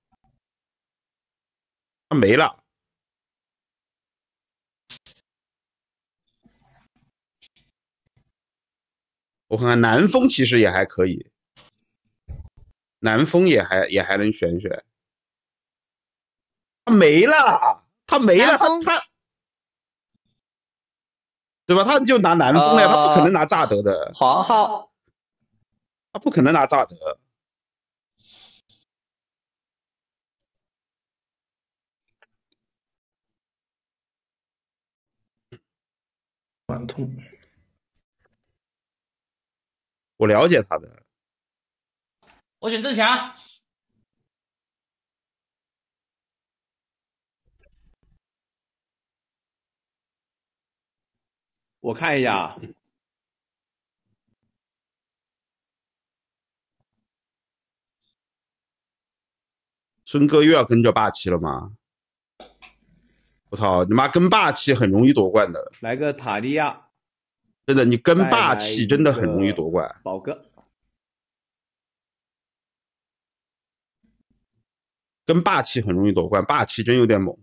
他没了。我看看南风其实也还可以，南风也还也还能选选。他没了，他没了，他他，对吧？他就拿南风了呀，他不可能拿乍得的。 黄浩， 他不可能拿乍得。 管痛。 我了解他的。 我选郑强。我看一下啊。 孙哥又要跟着霸气了吗？我操，你妈跟霸气很容易夺冠的。 来个塔利亚。 真的，你跟霸气真的很容易夺冠。 宝哥。 跟霸气很容易夺冠，霸气真有点猛。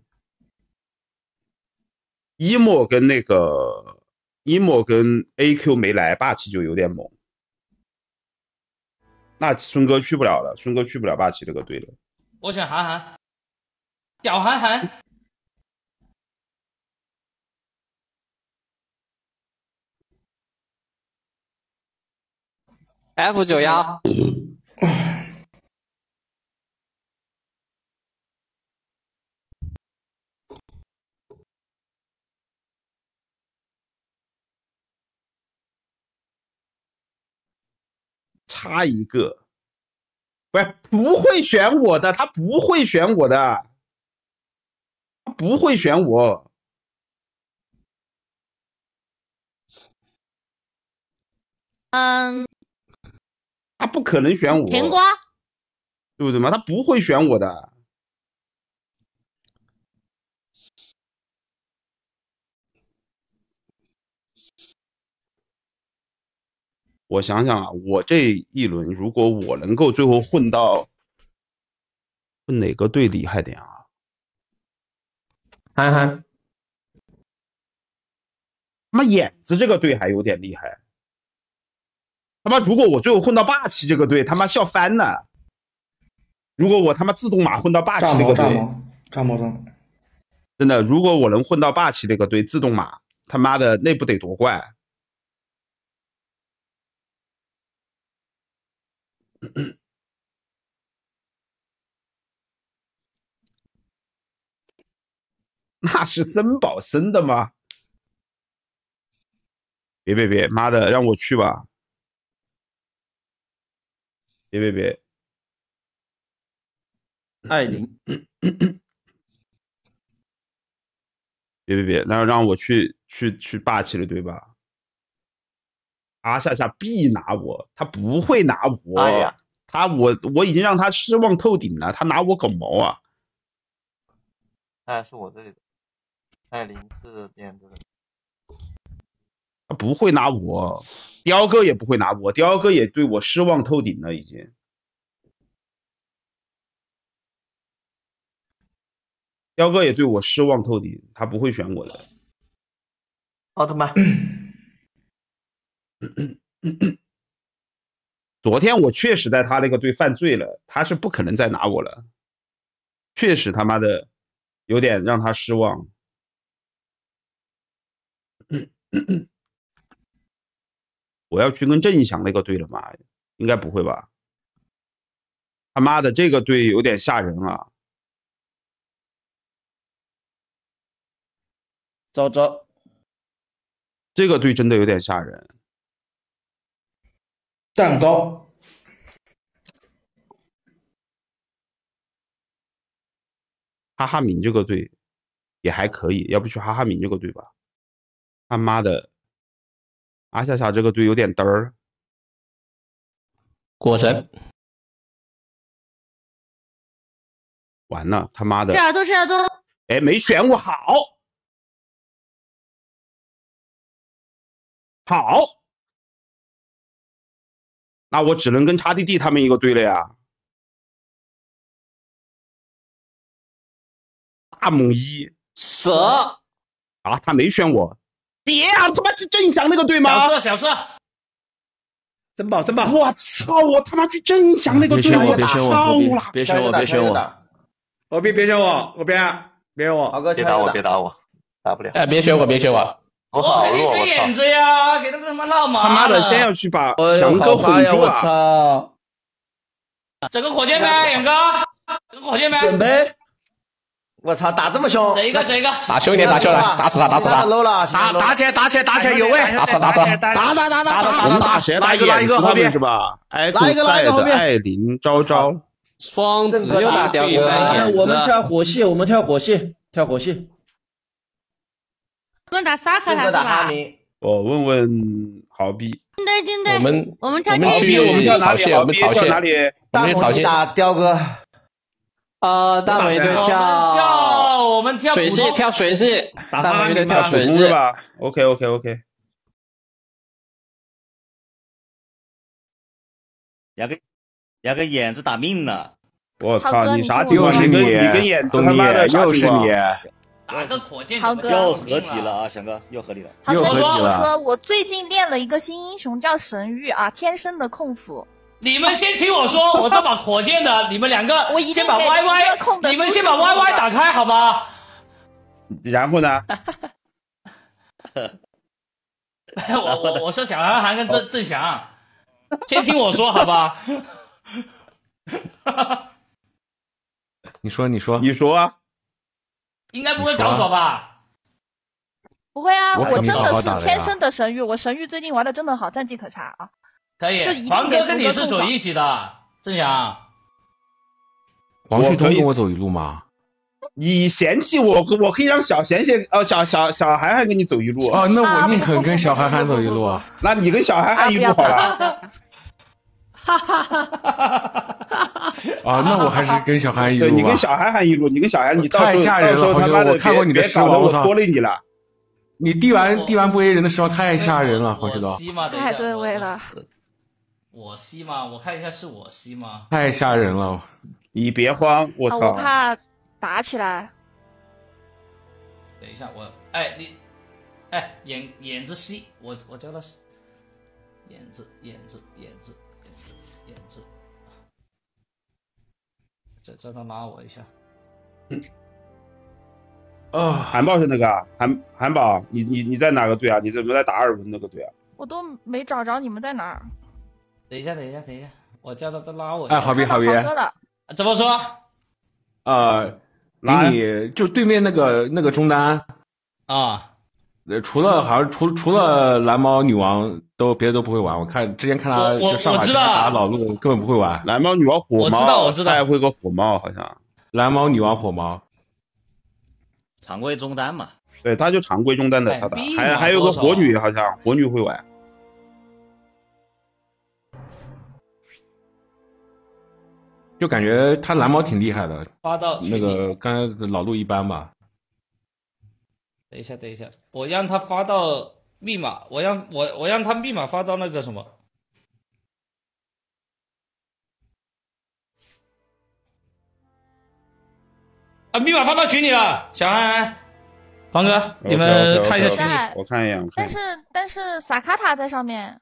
一莫跟那个一莫跟 A Q 没来，霸气就有点猛。那孙哥去不了了，孙哥去不了霸气这个队了。 我选韩寒，小韩寒。 F 九幺。 差一个，不是不会选我的，他不会选我的，他不会选我。 嗯， 他不可能选我。 甜瓜， 对不对嘛？他不会选我的。我想想啊，我这一轮如果我能够最后混到混哪个队厉害点啊？ 憨憨， 他妈眼子这个队还有点厉害。他妈，如果我最后混到霸气这个队，他妈笑翻了。如果我他妈自动马混到霸气这个队， 炸毛炸， 真的，如果我能混到霸气这个队自动马，他妈的那不得夺冠？那是森宝森的吗？别别别，妈的，让我去吧！别别别， 艾琳， 别别别，那让我去去去霸气的对吧？阿夏夏必拿我，他不会拿我。 哎呀， 他我我已经让他失望透顶了，他拿我搞毛啊！ 哎，是我这里的，艾琳是点子的， 他不会拿我，雕哥也不会拿我，雕哥也对我失望透顶了，已经。雕哥也对我失望透顶，他不会选我的。 奥特曼。 昨天我确实在他那个队犯罪了，他是不可能再拿我了，确实他妈的有点让他失望。我要去跟郑翔那个队了吗？应该不会吧？他妈的这个队有点吓人啊！ 走走， 这个队真的有点吓人。 蛋糕， 哈哈敏这个队也还可以，要不去哈哈敏这个队吧？他妈的，阿夏夏这个队有点嘚儿。 果神， 完了，他妈的！ 是耳朵，是耳朵。 哎，没选我，好，好。那我只能跟叉弟弟他们一个队了呀。大猛一蛇啊，他没选我，别啊，他妈去郑翔那个队吗？ 小射，小射， 森宝，森宝， 我操，我他妈去郑翔那个队，我操了！ 别选我，别选我， 我别别选我，我别别选我， 豪哥， 别打我，别打我，打不了。 哎，别选我，别选我。 我好弱，我操！ 眼子呀，给他们他妈闹麻！ 他妈的，先要去把翔哥哄住我啊！ 操！ 整个火箭呗，杨哥，整个火箭呗。 准备。 我操，打这么凶！ 这个这个， 打凶一点，打凶来，打死他，打死他！ 打打起来，打起来，打起来，有位！ 打死打死！ 打打打打打！ 我们打谁？打眼子他们是吧？艾克赛的艾琳、昭昭、 双子又打掉个眼子。我们跳火系，我们跳火系，跳火系。 我们打萨克塔是吧？ 我问问好逼。 对对对， 我们我们跳我们去我们跳草蟹，我们草蟹哪里？ 我们草蟹打雕哥。 呃，大美队跳，我们跳水系，跳水系，大美队跳水系是吧 ？OK OK OK。 要给要给眼子打命了！ 我操，你啥情况？你跟你跟眼子他妈的又是你。 打个火箭豪哥又合体了啊，翔哥又合体了。 豪哥说：“我说我最近练了一个新英雄，叫神域啊，天生的控斧。 你们先听我说，我这把火箭的，你们两个我一定先把 Y Y， 你们先把 Y Y 打开好吗？ 然后呢？ 我我我说小韩寒跟郑郑翔，先听我说好吧？ 你说，你说， 你说啊。” 应该不会搞错吧？ 不会啊， 我我真的是天生的神域，我神域最近玩的真的好，战绩可查啊。 可以， 就一定黄哥跟你给是走一起的，郑翔。 黄旭东跟我走一路吗？ 你嫌弃我，我可以让小贤贤哦，小小小涵涵跟你走一路。 哦，那我宁肯跟小涵涵走一路啊。 那你跟小涵涵一路好了。 哈哈哈哈哈！ 啊，那我还是跟小涵一路吧。 对，你跟小涵涵一路，你跟小涵，你到太时候吓人了， 他妈的我看过你的别搞得我拖累你了。 你递完递完不 A 人的时候太吓人了，黄旭东。 太对位了。 我吸吗？我看一下是我吸吗？ 太吓人了！ 你别慌，我操！ 我怕打起来。 等一下，我哎你哎眼眼子吸，我我叫他眼子眼子眼子。眼子，再叫他拉我一下。 啊， 韩宝是那个韩韩宝，你你你在哪个队啊？你怎么在达尔文那个队啊？ 我都没找着你们在哪儿。 等一下，等一下，等一下，我叫他再拉我一下。 哎，好比好比， 怎么说？ 呃，给你就对面那个那个中单啊。 呃，除了好像除除了蓝猫女王都别的都不会玩，我看之前看他就上把打老路根本不会玩。 蓝猫女王火猫， 我知道我知道， 还会个火猫好像。 蓝猫女王火猫， 常规中单嘛。 对，他就常规中单的他打，还还有个火女好像火女会玩。 就感觉他蓝猫挺厉害的。 发到那个刚才老路一般吧。 等一下，等一下，我让他发到密码，我让我我让他密码发到那个什么，啊，密码发到群里了，小安、黄哥，你们看一下群里， 我看一眼。 但是但是萨卡塔在上面，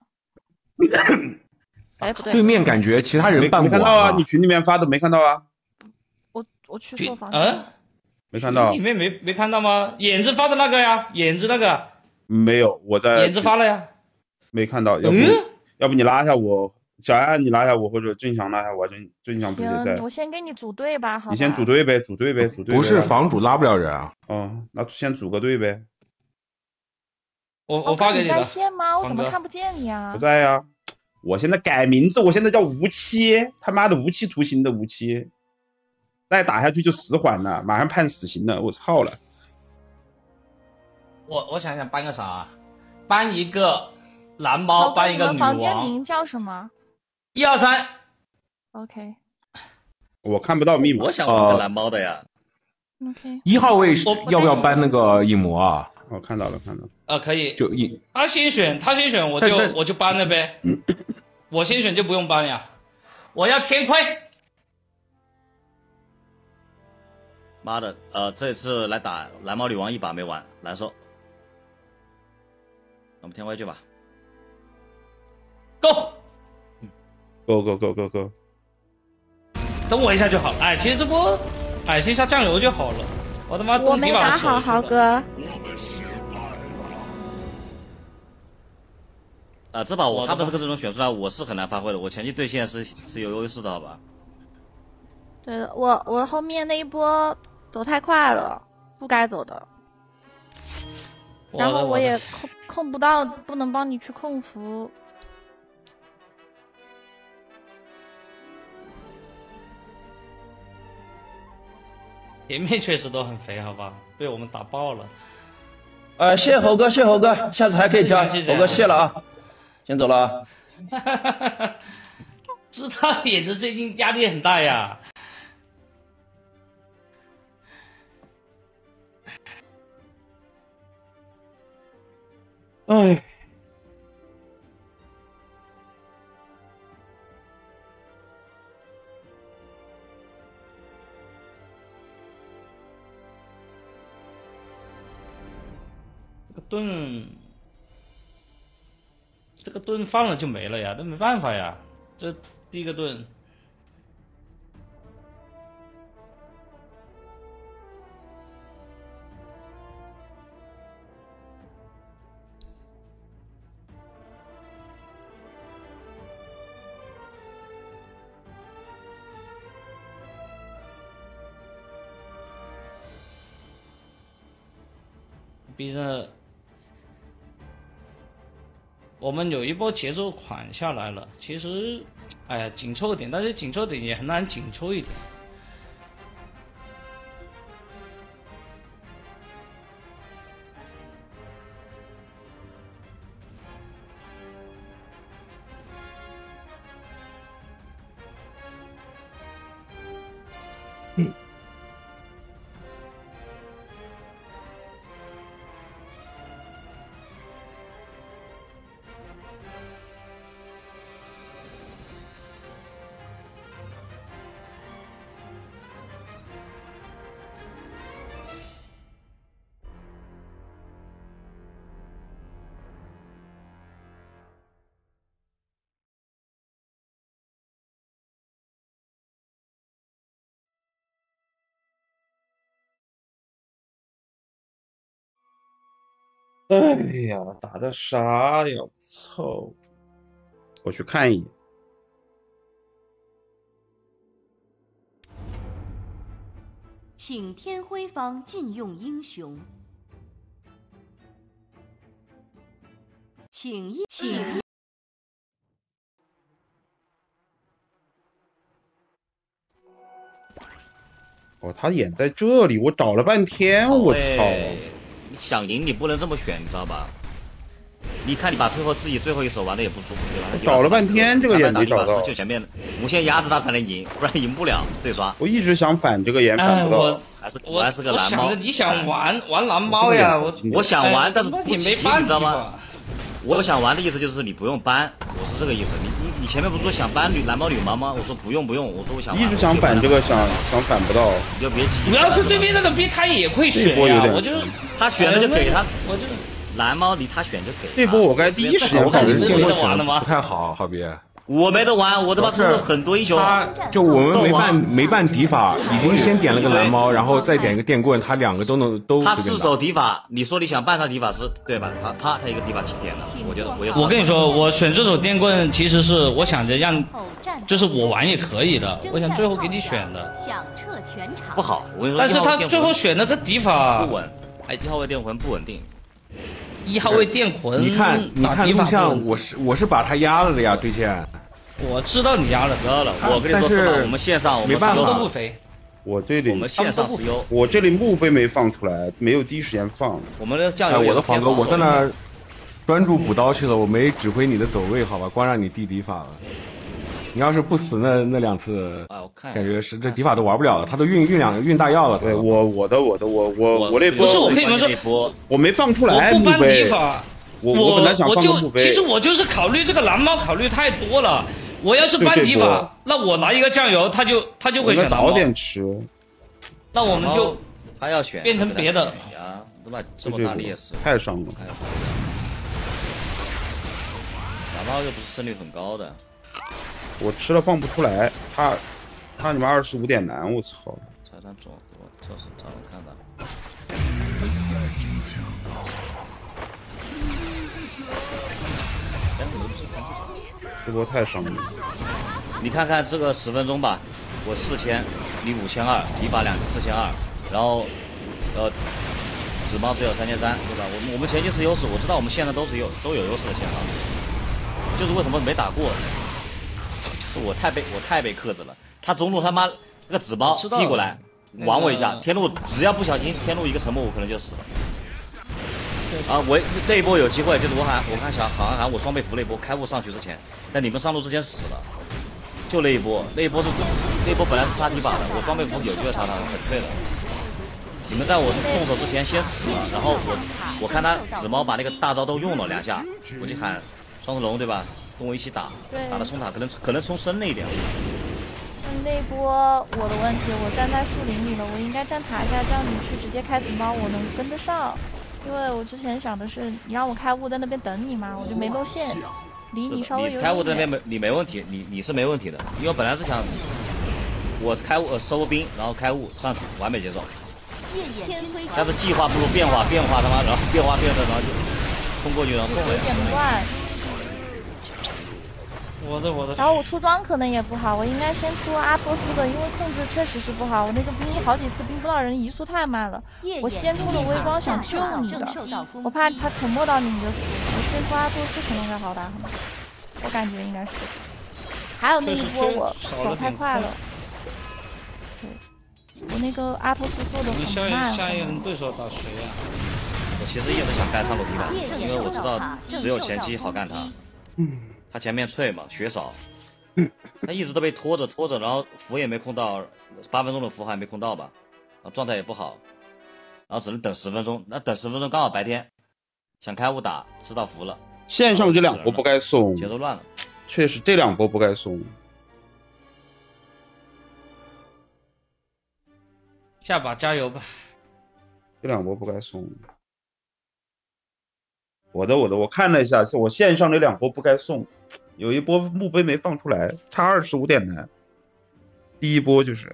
哎不对， 对面感觉其他人办不完。没看到啊，你群里面发的没看到啊？ 我我去错房嗯。 没看到， 里面没没看到吗？眼子发的那个呀，眼子那个没有，我在眼子发了呀， 没看到。要不、嗯、要不你拉一下我，小安你拉一下我，或者郑翔拉一下我，郑郑翔不是在？ 我先给你组队吧，好吧。 你先组队呗，组队呗，组队。 不是房主拉不了人啊。 哦，那先组个队呗。 我我发给你了。你在线吗？我怎么看不见你啊？ 不在呀、啊，我现在改名字，我现在叫无期，他妈的无期徒刑的无期。再打下去就死缓了，马上判死刑了，我操了！ 我我想想搬个啥？搬一个蓝猫，搬一个女王。 房间名叫什么？ 一二三。 OK。 我看不到密码。 我想玩个蓝猫的呀。 OK。 一号位要不要搬那个影魔啊？ 我、哦、看到了，看到了。 啊，可以。 就一。 他先选，他先选，我就我就搬了呗。我先选就不用搬呀。我要天亏。 妈的，呃，这次来打蓝猫女王一把没玩，难受。我们天回去吧。 Go， go go go go go。 等我一下就好了。哎，其实这波，哎，先下酱油就好了。我他妈我没打好，豪哥。 啊，这把我他们这个阵容选出来，我是很难发挥的。我前期对线是是有优势的，好吧？ 对的，我我后面那一波。 走太快了，不该走的。然后我也控控不到，不能帮你去控服。 前面确实都很肥，好吧，被我们打爆了。 呃，谢猴哥，谢猴哥，下次还可以挑。 谢谢猴哥谢了啊，先走了啊。 知道眼子最近压力很大呀。 哎。 盾，这个盾放了就没了呀，这没办法呀。这第一个盾，逼着。我们有一波节奏缓下来了，其实，哎呀，紧凑一点，但是紧凑点也很难紧凑一点。 嗯。哎呀，打的啥呀？操！我去看一眼。 请天辉方禁用英雄，请一请。 哦，他演在这里，我找了半天，我操！ 你想赢你不能这么选，你知道吧？你看你把最后自己最后一手玩的也不舒服，对吧？ 我找了半天这个眼没找到， 就前面无限压制他才能赢，不然赢不了对刷。 我一直想反这个眼，反不到。 我还是我还是个蓝猫。 我想着你想玩玩蓝猫呀，我我想玩，但是不也没办，你知道吗？我想玩的意思就是你不用搬，我是这个意思。你你你前面不是说想搬女蓝猫女猫吗？我说不用不用，我说我想一直想反这个，想想反不到， 你就别急。 主要是对面那个逼他也会选呀，我就他选了就给他，我就蓝猫你他选就给。 这波我该第一时间感觉没得玩了吗？ 不太好，好比。 我没得玩，我他妈出了很多英雄。 他就我们没办没办敌法，已经先点了个蓝猫，然后再点一个电棍，他两个都能都。 他四手敌法，你说你想办他敌法是对吧？他啪他一个敌法起点了，我觉得我也。 我跟你说，我选这手电棍其实是我想着让，就是我玩也可以的，我想最后给你选的。 响彻全场。 不好，我跟你说。 但是他最后选的这敌法不稳，哎，一号位电魂不稳定。 一号位电魂， 你看你看录像，我是我是把他压了的呀，对线。 我知道你压了， 知道了。我跟你说，是吧？我们线上我们没办法， 不肥。 我这里我们线上是优， 我这里墓碑没放出来，没有第一时间放。 我们的酱油， 我的黄哥，我在那专注补刀去了，我没指挥你的走位，好吧？光让你递敌法了。你要是不死那那两次， 啊，我看感觉是这敌法都玩不了了，他都运运两运大药了。 对我我的我的我我我那不是我跟你们说， 我没放出来墓碑。我我本来想放个墓碑， 其实我就是考虑这个蓝猫，考虑太多了。我要是搬敌法，那我拿一个酱油，他就他就会选蓝猫。 早点吃。 那我们就他要选变成别的呀，他妈这么大劣势， 太伤了。 蓝猫又不是胜率很高的。 我吃了放不出来，他他你妈二十五点难，我操！ 拆弹总和，这是咱们看的。 这波太伤了。 你看看这个十分钟吧，我四千，你五千二，你把两四千二， 然后呃纸包只有三千三，对吧？我们我们前期是优势，我知道我们现在都是有都有优势的前方，就是为什么没打过，就是我太被我太被克制了。他中路他妈那个纸包踢过来，玩我一下，天路只要不小心天路一个沉默，我可能就死了。啊，我那一波有机会，就是我喊我看小好像喊我双倍扶那一波开雾上去之前，在你们上路之前死了，就那一波，那一波是那一波本来是杀敌把的，我双倍扶有机会杀他，很脆的。你们在我动手之前先死了，然后我我看他纸猫把那个大招都用了两下，我就喊双子龙对吧，跟我一起打，打的冲塔可能可能冲深了一点。 那一波我的问题，我站在树林里了，我应该站塔下，这样你去直接开紫猫，我能跟得上。因为我之前想的是，你让我开雾在那边等你嘛，我就没露线，离你稍微有点远。 你开雾在那边没你没问题，你你是没问题的，因为我本来是想我开雾呃收兵，然后开雾上去，完美节奏。但是计划不如变化，变化他妈然后变化变的，然后就冲过去然后送了呀。 有点乱。 我的我的。 然后我出装可能也不好，我应该先出阿托斯的，因为控制确实是不好。我那个兵好几次兵不到人，移速太慢了。我先出的微光想救你的，我怕他沉默到你你就死。我先出阿托斯可能会好打很多，我感觉应该是。还有那一波我走太快了，对，我那个阿托斯做的很慢。 下一轮对手打谁呀？ 我其实一直想干上路地板，因为我知道只有前期好干他。嗯。他前面脆嘛，血少，他一直都被拖着拖着，然后符也没控到，八分钟的符还没控到吧，然后状态也不好，然后只能等十分钟，那等十分钟刚好白天，想开雾打吃到符了。 线上这两波不该送， 节奏乱了， 确实这两波不该送。 下把加油吧， 这两波不该送。我的我的，我看了一下，我线上这两波不该送，有一波墓碑没放出来，差二十五点呢。第一波就是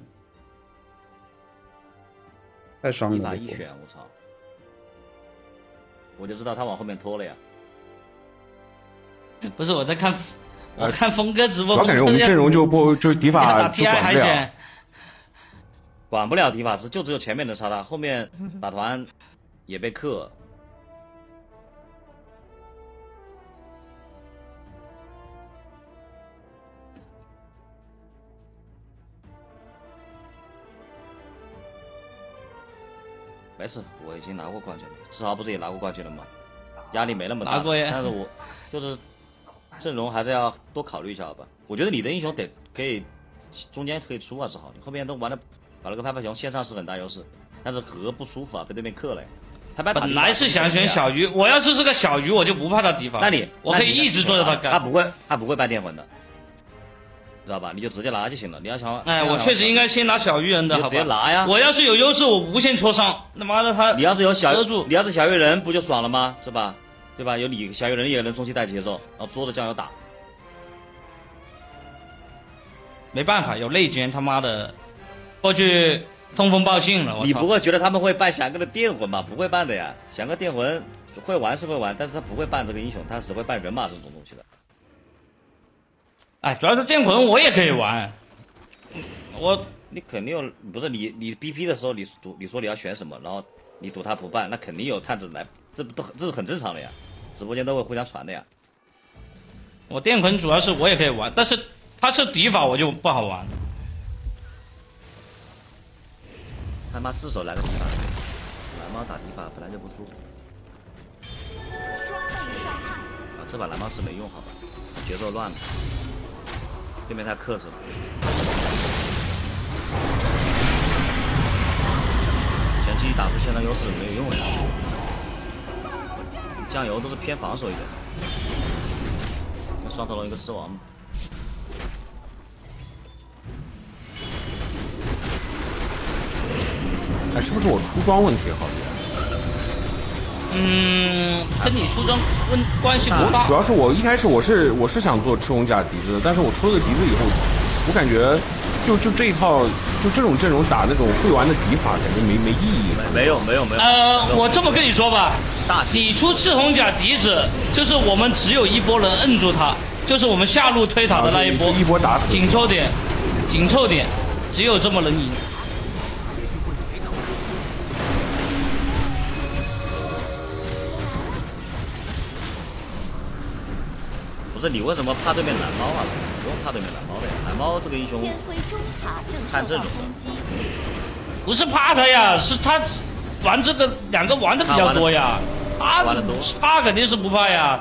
太伤了， 一打一选，我操！我就知道他往后面拖了呀。 不是我在看，我看峰哥直播， 我感觉我们阵容就不就迪法打 T I 还选， 管不了迪法师，就只有前面能杀他，后面打团也被克。没事，我已经拿过冠军了，志豪不是也拿过冠军了吗？压力没那么大。 拿过呀。 但是我就是阵容还是要多考虑一下吧。我觉得你的英雄得可以中间可以出啊，志豪，你后面都玩的搞了个拍拍熊，线上是很大优势，但是和不舒服啊，被对面克了。他本来是想选小鱼，我要是是个小鱼，我就不怕他敌法。 那你我可以一直追着他干。 他不会，他不会搬电魂的。知道吧？你就直接拿就行了。你要想， 哎，我确实应该先拿小鱼人的，好吧？ 直接拿呀！ 我要是有优势，我无限戳伤。他妈的他， 你要是有小，你要是小鱼人，不就爽了吗？是吧？对吧？有你小鱼人也能中期带节奏，然后捉着酱油打。 没办法，有内奸，他妈的，过去通风报信了。我你不会觉得他们会办翔哥的电魂吧？不会办的呀。翔哥电魂会玩是会玩，但是他不会办这个英雄，他只会办人马这种东西的。 哎，主要是电魂我也可以玩，我你肯定有，不是你你 B P 的时候你赌你说你要选什么，然后你赌他不办，那肯定有探子来，这不都这是很正常的呀，直播间都会互相传的呀。 我电魂主要是我也可以玩，但是他是敌法我就不好玩。 他妈四手来个敌法，蓝猫打敌法本来就不舒服。啊，这把蓝猫是没用好吧？节奏乱了，对面太克制了。前期打出线上优势没有用呀，酱油都是偏防守一点。双头龙一个狮王。 哎，是不是我出装问题好点？ 嗯，跟你出装关关系不大。 主要是我一开始我是我是想做赤红甲笛子的，但是我出了个笛子以后，我感觉就就这一套就这种阵容打那种会玩的敌法，感觉没没意义。 没有没有没有。 呃，我这么跟你说吧，你出赤红甲笛子，就是我们只有一波人摁住他，就是我们下路推塔的那一波， 一波打死， 紧凑点，紧凑点，只有这么能赢。 不是你为什么怕对面蓝猫啊？不用怕对面蓝猫的呀，蓝猫这个英雄看阵容的。 不是怕他呀，是他玩这个两个玩的比较多呀。他他肯定是不怕呀。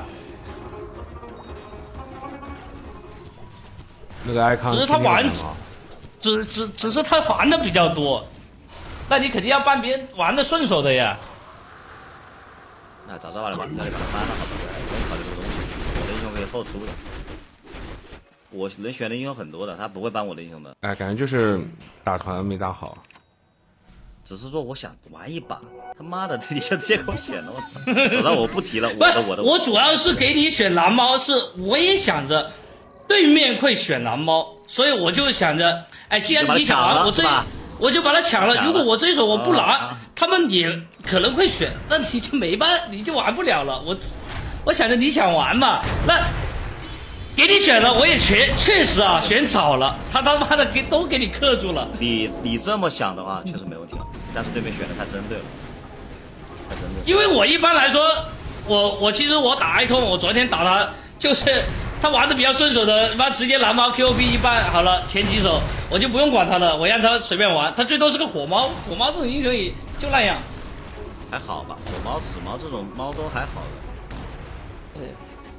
那个 icon 只是他玩，只只只是他玩的比较多，那你肯定要帮别人玩的顺手的呀。 那早知道把他把那里把他翻了，好吧，不用考虑这个东西。我的英雄可以后出的，我能选的英雄很多的，他不会帮我的英雄的。 哎，感觉就是打团没打好。 只是说我想玩一把，他妈的，你就直接给我选了，我操！早知道我不提了，我的我的。 我主要是给你选蓝猫，是我也想着。对面会选蓝猫，所以我就想着，哎，既然你想玩，我这我就把它抢了。如果我这一手我不拿，他们也可能会选，那你就没办，你就玩不了了。我我想着你想玩嘛，那给你选了，我也确确实啊选早了，他他妈的给都给你克住了。 你你这么想的话，确实没问题，但是对面选的太针对了，太针对。 因为我一般来说，我我其实我打 icon， 我昨天打他就是。他玩的比较顺手的，妈直接蓝猫 Q O B 一半好了，前几手我就不用管他了，我让他随便玩，他最多是个火猫，火猫这种英雄也就那样， 还好吧，火猫、死猫这种猫都还好的。 对。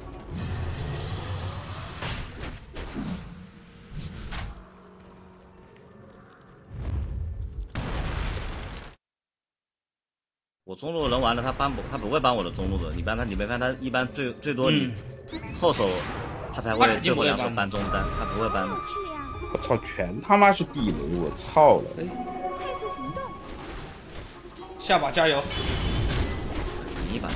我中路能玩的，他帮不，他不会帮我的中路的。你帮他，你没帮他，一般最最多你后手。他才会最后两手搬中单，他不会搬。 我操，全他妈是地雷！我操了！ 快速行动， 下把加油！ 你一把。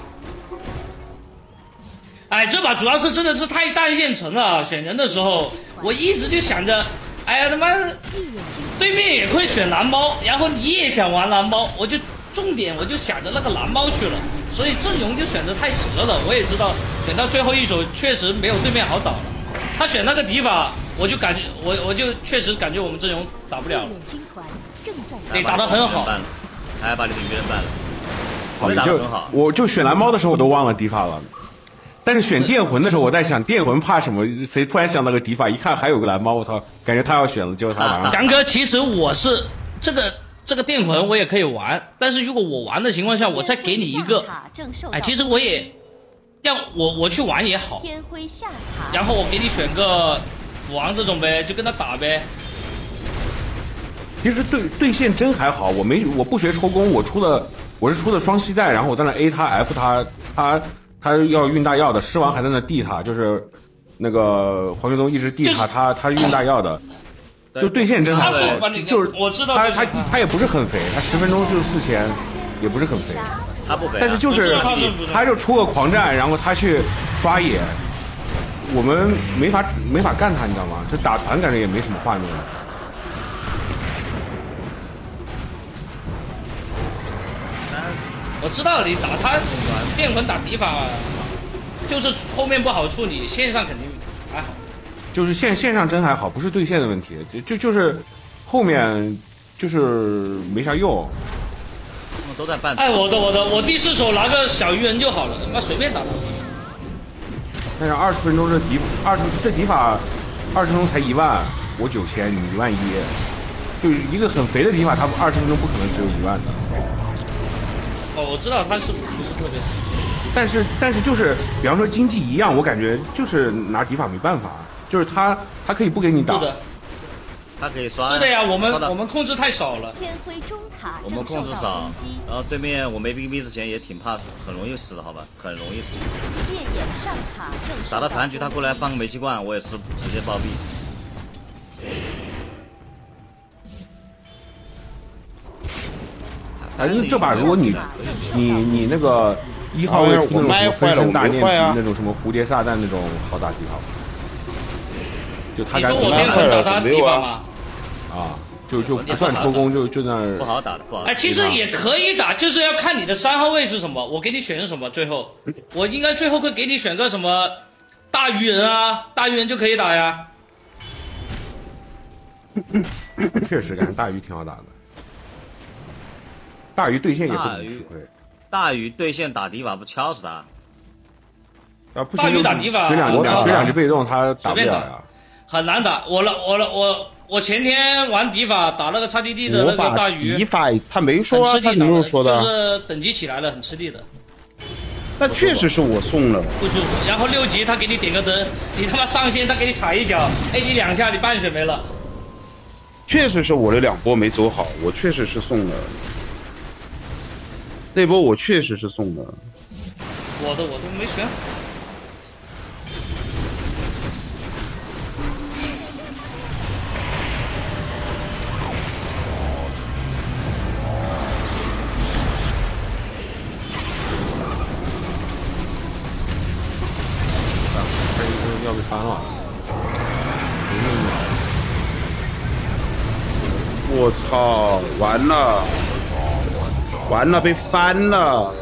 哎，这把主要是真的是太单线程了。选人的时候，我一直就想着，哎呀他妈，对面也会选蓝猫，然后你也想玩蓝猫，我就重点我就想着那个蓝猫去了。所以阵容就选择太蛇了，我也知道选到最后一手确实没有对面好打了。他选那个敌法，我就感觉我我就确实感觉我们阵容打不了了。对，打得很好。 还把你给约办了， 好，就我就选蓝猫的时候我都忘了敌法了，但是选电魂的时候我在想电魂怕什么？谁突然想到个敌法，一看还有个蓝猫，我操，感觉他要选了，结果他玩了。 杨哥，其实我是这个。这个电魂我也可以玩，但是如果我玩的情况下，我再给你一个，哎，其实我也让我我去玩也好，然后我给你选个武王这种呗，就跟他打呗。 其实对对线真还好，我没我不学抽弓，我出了我是出的双膝带，然后我在那 A 他 F 他他他要运大药的，狮王还在那 D 他，就是那个黄学东一直 D 他，他他运大药的。就对线真还好，就是我知道他他他也不是很肥，他十分钟就四千，也不是很肥， 他不肥， 但是就是他就出个狂战，然后他去刷野，我们没法没法干他，你知道吗？就打团感觉也没什么画面。 我知道你打他电魂打敌法，就是后面不好处理，线上肯定还好。 就是线线上真还好，不是对线的问题，就就就是后面就是没啥用。 都在办。 哎，我的我的，我第四手拿个小鱼人就好了，那随便打打。 但是二十分钟这敌二十这敌法，二十分钟才一万，我九千，你一万一，就是一个很肥的敌法，他二十分钟不可能只有一万的。 哦，我知道他是不是特别。 但是但是就是，比方说经济一样，我感觉就是拿敌法没办法。就是他，他可以不给你打， 是的， 他可以刷。 是的呀，我们我们控制太少了。 天辉中塔我们控制少，然后对面我没兵逼之前也挺怕死，很容易死的好吧，很容易死。 夜眼上塔正打到残局，他过来放煤气罐，我也是直接暴毙。 反正这把如果你你你那个一号位出那种什么分身大念那种什么蝴蝶撒旦那种好打几号。就他敢你说我天魂打他敌法吗？ 啊，就就不算抽弓，就就那不好打的，不好打。 哎，其实也可以打，就是要看你的三号位是什么，我给你选什么。最后，我应该最后会给你选个什么大鱼人啊，大鱼人就可以打呀。 确实，感觉大鱼挺好打的。大鱼对线也不怎么吃亏。 大鱼对线打敌法不敲死他？ 啊，不大鱼打迪法， 水两两水两只被动，他打不了呀。 很难打，我了我了我我前天玩迪法打那个 X D D 的那个大鱼， 迪法他没说啊，他没有说的， 就是等级起来了很吃力的。 那确实是我送了， 不舒服。然后六级他给你点个灯，你他妈上线他给你踩一脚 ，A 你两下你半血没了。 确实是我的两波没走好，我确实是送了，那波我确实是送的。 我的我都没选好。 要被翻了！ 我操，完了，完了，被翻了！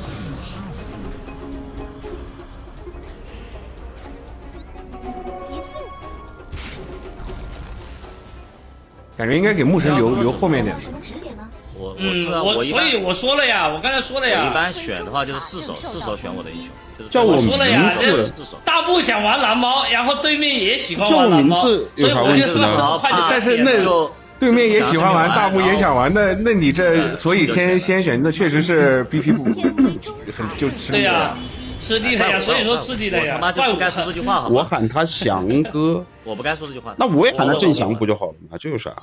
感觉应该给牧神留留后面点。 我我嗯， 是啊， 我一般所以我说了呀，我刚才说了呀。 我一般选的话就是四手，四手选我的英雄。就是叫我说了呀， 字大部想玩蓝猫，然后对面也喜欢玩蓝猫， 所以我就说快点。 但是那对面也喜欢玩，大部也想玩，那那你这所以先先选，那确实是 B P 不很就吃力呀，吃力的呀，所以说吃力的呀。 我他妈就不该说这句话好吗？ 我喊他翔哥， 我不该说这句话。 那我也喊他郑翔不就好了吗？这有啥？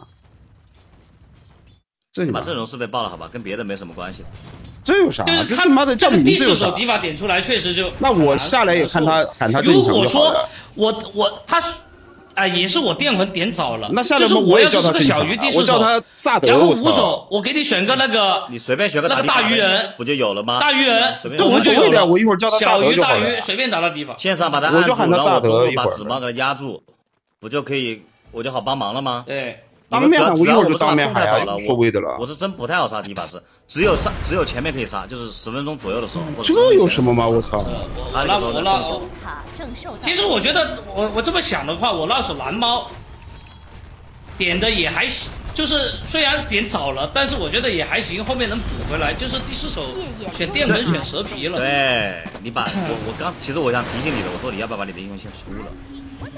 这把阵容是被爆了好吧，跟别的没什么关系。 这有啥？ 就是他他妈的叫名字有啥？ 第四手迪法点出来确实就。 那我下来也看他喊他郑翔就好了。 如果说我我他是。哎，也是我电魂点早了， 那下就是我要是是个小鱼第四手， 我叫他萨德， 然后五手，我给你选个那个， 你随便选个那个大鱼人， 不就有了吗？ 大鱼人， 这我们就有了。 我一会儿叫他小鱼大鱼随便打到地方， 线上把他我就喊他萨德， 把紫猫给他压住，不就可以，我就好帮忙了吗？ 对， 当面我一会儿就当面喊了，无所谓的了。 我是真不太好杀迪法师，只有杀，只有前面可以杀，就是十分钟左右的时候。 这有什么吗？我操！ 我那我那，其实我觉得我我这么想的话，我那手蓝猫。点的也还行，就是虽然点早了，但是我觉得也还行，后面能补回来。就是第四手选电魂选蛇皮了。 对，你把我我刚其实我想提醒你的，我说你要不要把你的英雄先出了？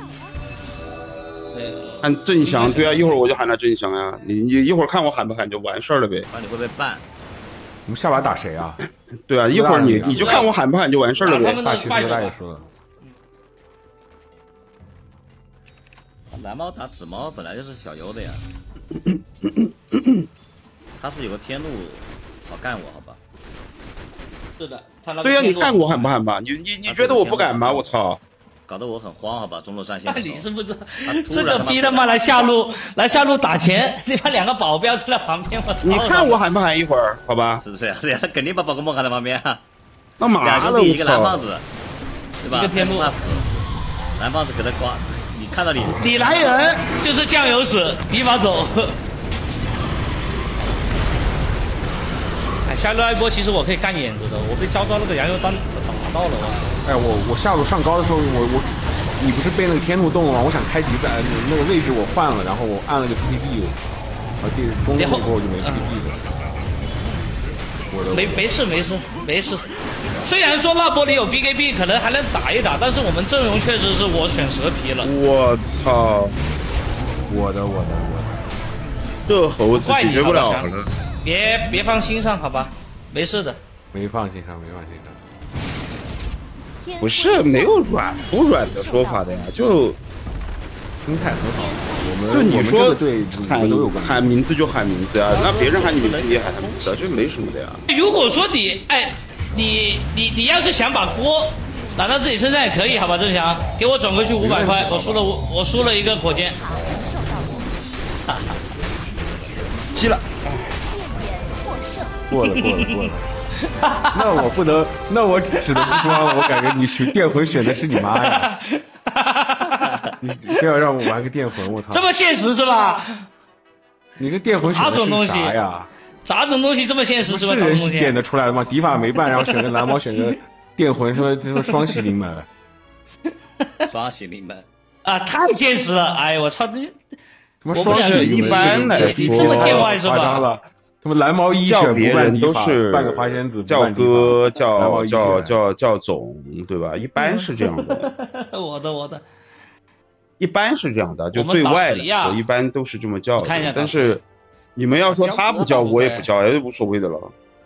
喊郑翔，对啊，一会儿我就喊他郑翔呀。你你一会儿看我喊不喊就完事儿了呗。 那你会被ban。 我们下把打谁啊？ 对啊，一会儿你你就看我喊不喊就完事儿了呗。 大齐哥大也说了。 蓝猫打紫猫本来就是小优的呀，他是有个天路好干我好吧？ 是的， 对呀，你看我喊不喊吧？你你你觉得我不敢吗？我操！ 搞得我很慌好吧？中路战线。 那你是不是这个逼他妈来下路来下路打钱？你把两个保镖出来旁边，我操！ 你看我喊不喊一会儿？好吧？ 是不是呀？是呀，他肯定把宝可梦喊在旁边啊。 那嘛两兄弟一个蓝胖子，对吧？ 一个天路怕死，蓝胖子给他刮。你看到你， 你来人就是酱油屎，迪法走。哎，下路那一波其实我可以干眼子的，我被招招那个羊油单打到了。 哎，我我下路上高的时候，我我你不是被那个天路动了吗？我想开局在那个位置我换了，然后我按了个 P P D， 然后第攻了以后我就没 P P D 了。我的没没事没事没事。虽然说那波里有 B K B， 可能还能打一打，但是我们阵容确实是我选蛇皮了。 我操！ 我的我的我的， 这猴子解决不了了。 别别放心上，好吧，没事的。 没放心上，没放心上。不是没有软不软的说法的呀，就心态很好。我们就你说对喊喊名字就喊名字啊，那别人喊你名字你也喊他名字啊，这没什么的呀。 如果说你哎。你你你要是想把锅打到自己身上也可以，好吧，郑翔，给我转回去五百块，我输了我我输了一个火箭， 击了， 过了过了过了，那我不能，那我只能不说了，我感觉你选电魂选的是你妈呀，你非要让我玩个电魂，我操， 这么现实是吧？ 你这电魂选的是啥呀？ 啥种东西这么现实？ 是人点得出来的吗？迪法没办，然后选个蓝猫，选个电魂，说说双喜临门， 双喜临门啊，太现实了！哎，我操， 什么双喜一般来说这么见外是吧？ 他什么蓝毛一选叫别人都是半个花仙子， 叫哥叫叫叫叫总，对吧？一般是这样的。 我的我的， 一般是这样的，就对外来说，一般都是这么叫的。但是你们要说他不叫，我也不叫，也无所谓的了。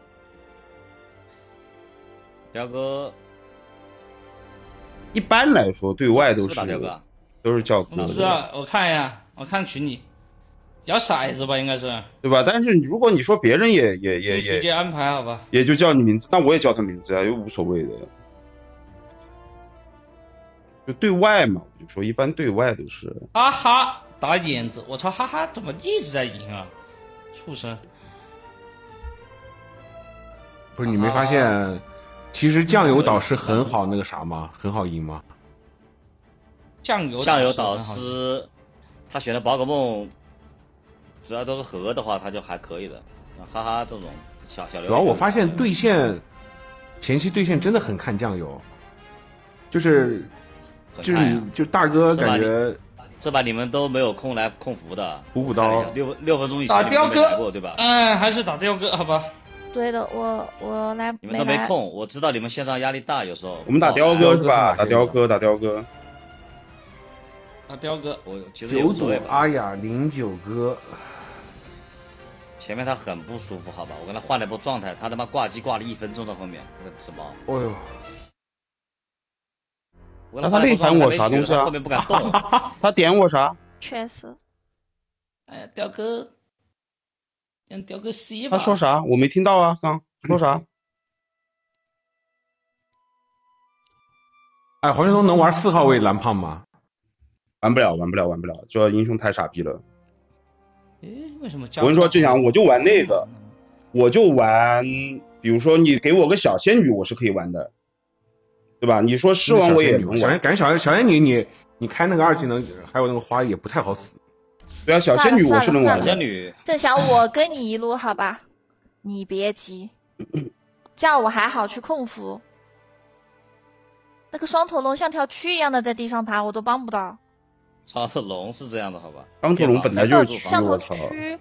彪哥， 一般来说对外都是都是叫哥。 是啊，我看一下，我看群里。摇骰子吧，应该是对吧？但是如果你说别人也也也也直接安排好吧， 也就叫你名字，那我也叫他名字啊，又无所谓的。就对外嘛，我就说一般对外都是。 哈哈，打眼子，我操，哈哈，怎么一直在赢啊？畜生！ 不是你没发现，啊、其实酱油导师很好那个啥吗？很好赢吗？ 酱油酱油导师，他选的宝可梦。只要都是和的话，他就还可以的。哈哈，这种小小流。 主要我发现对线前期对线真的很看酱油，就是就是你就大哥感觉这把你们都没有空来控服的， 补补刀六六分钟以前打雕哥对吧？ 嗯，还是打雕哥好吧。 对的，我我来你们都没空，我知道你们线上压力大，有时候我们打雕哥是吧？打雕哥，打雕哥。 打雕哥， 我其实有左阿雅零九哥。 前面他很不舒服，好吧，我跟他换了一波状态，他他妈挂机挂了一分钟到后面，那个纸毛。 哦呦！ 那他内反我啥东西啊？ 后面不敢动。 他点我啥？ 确实。 哎呀，雕哥，让雕哥 C 吧。 他说啥？我没听到啊，刚说啥？ 哎，黄玄东能玩四号位蓝胖吗？ 玩不了，玩不了，玩不了，这英雄太傻逼了。 诶，为什么？ 我跟你说，这样我就玩那个，我就玩，比如说你给我个小仙女，我是可以玩的，对吧？你说狮王我也能玩。 感觉小小仙女你你开那个二技能，还有那个花也不太好死。 对啊，小仙女我是能玩的。 小仙女， 郑翔，我跟你一路好吧？你别急，这样我还好去控服。那个双头龙像条蛆一样的在地上爬，我都帮不到。 双头龙是这样的，好吧？ 双头龙本来就是像头蛆。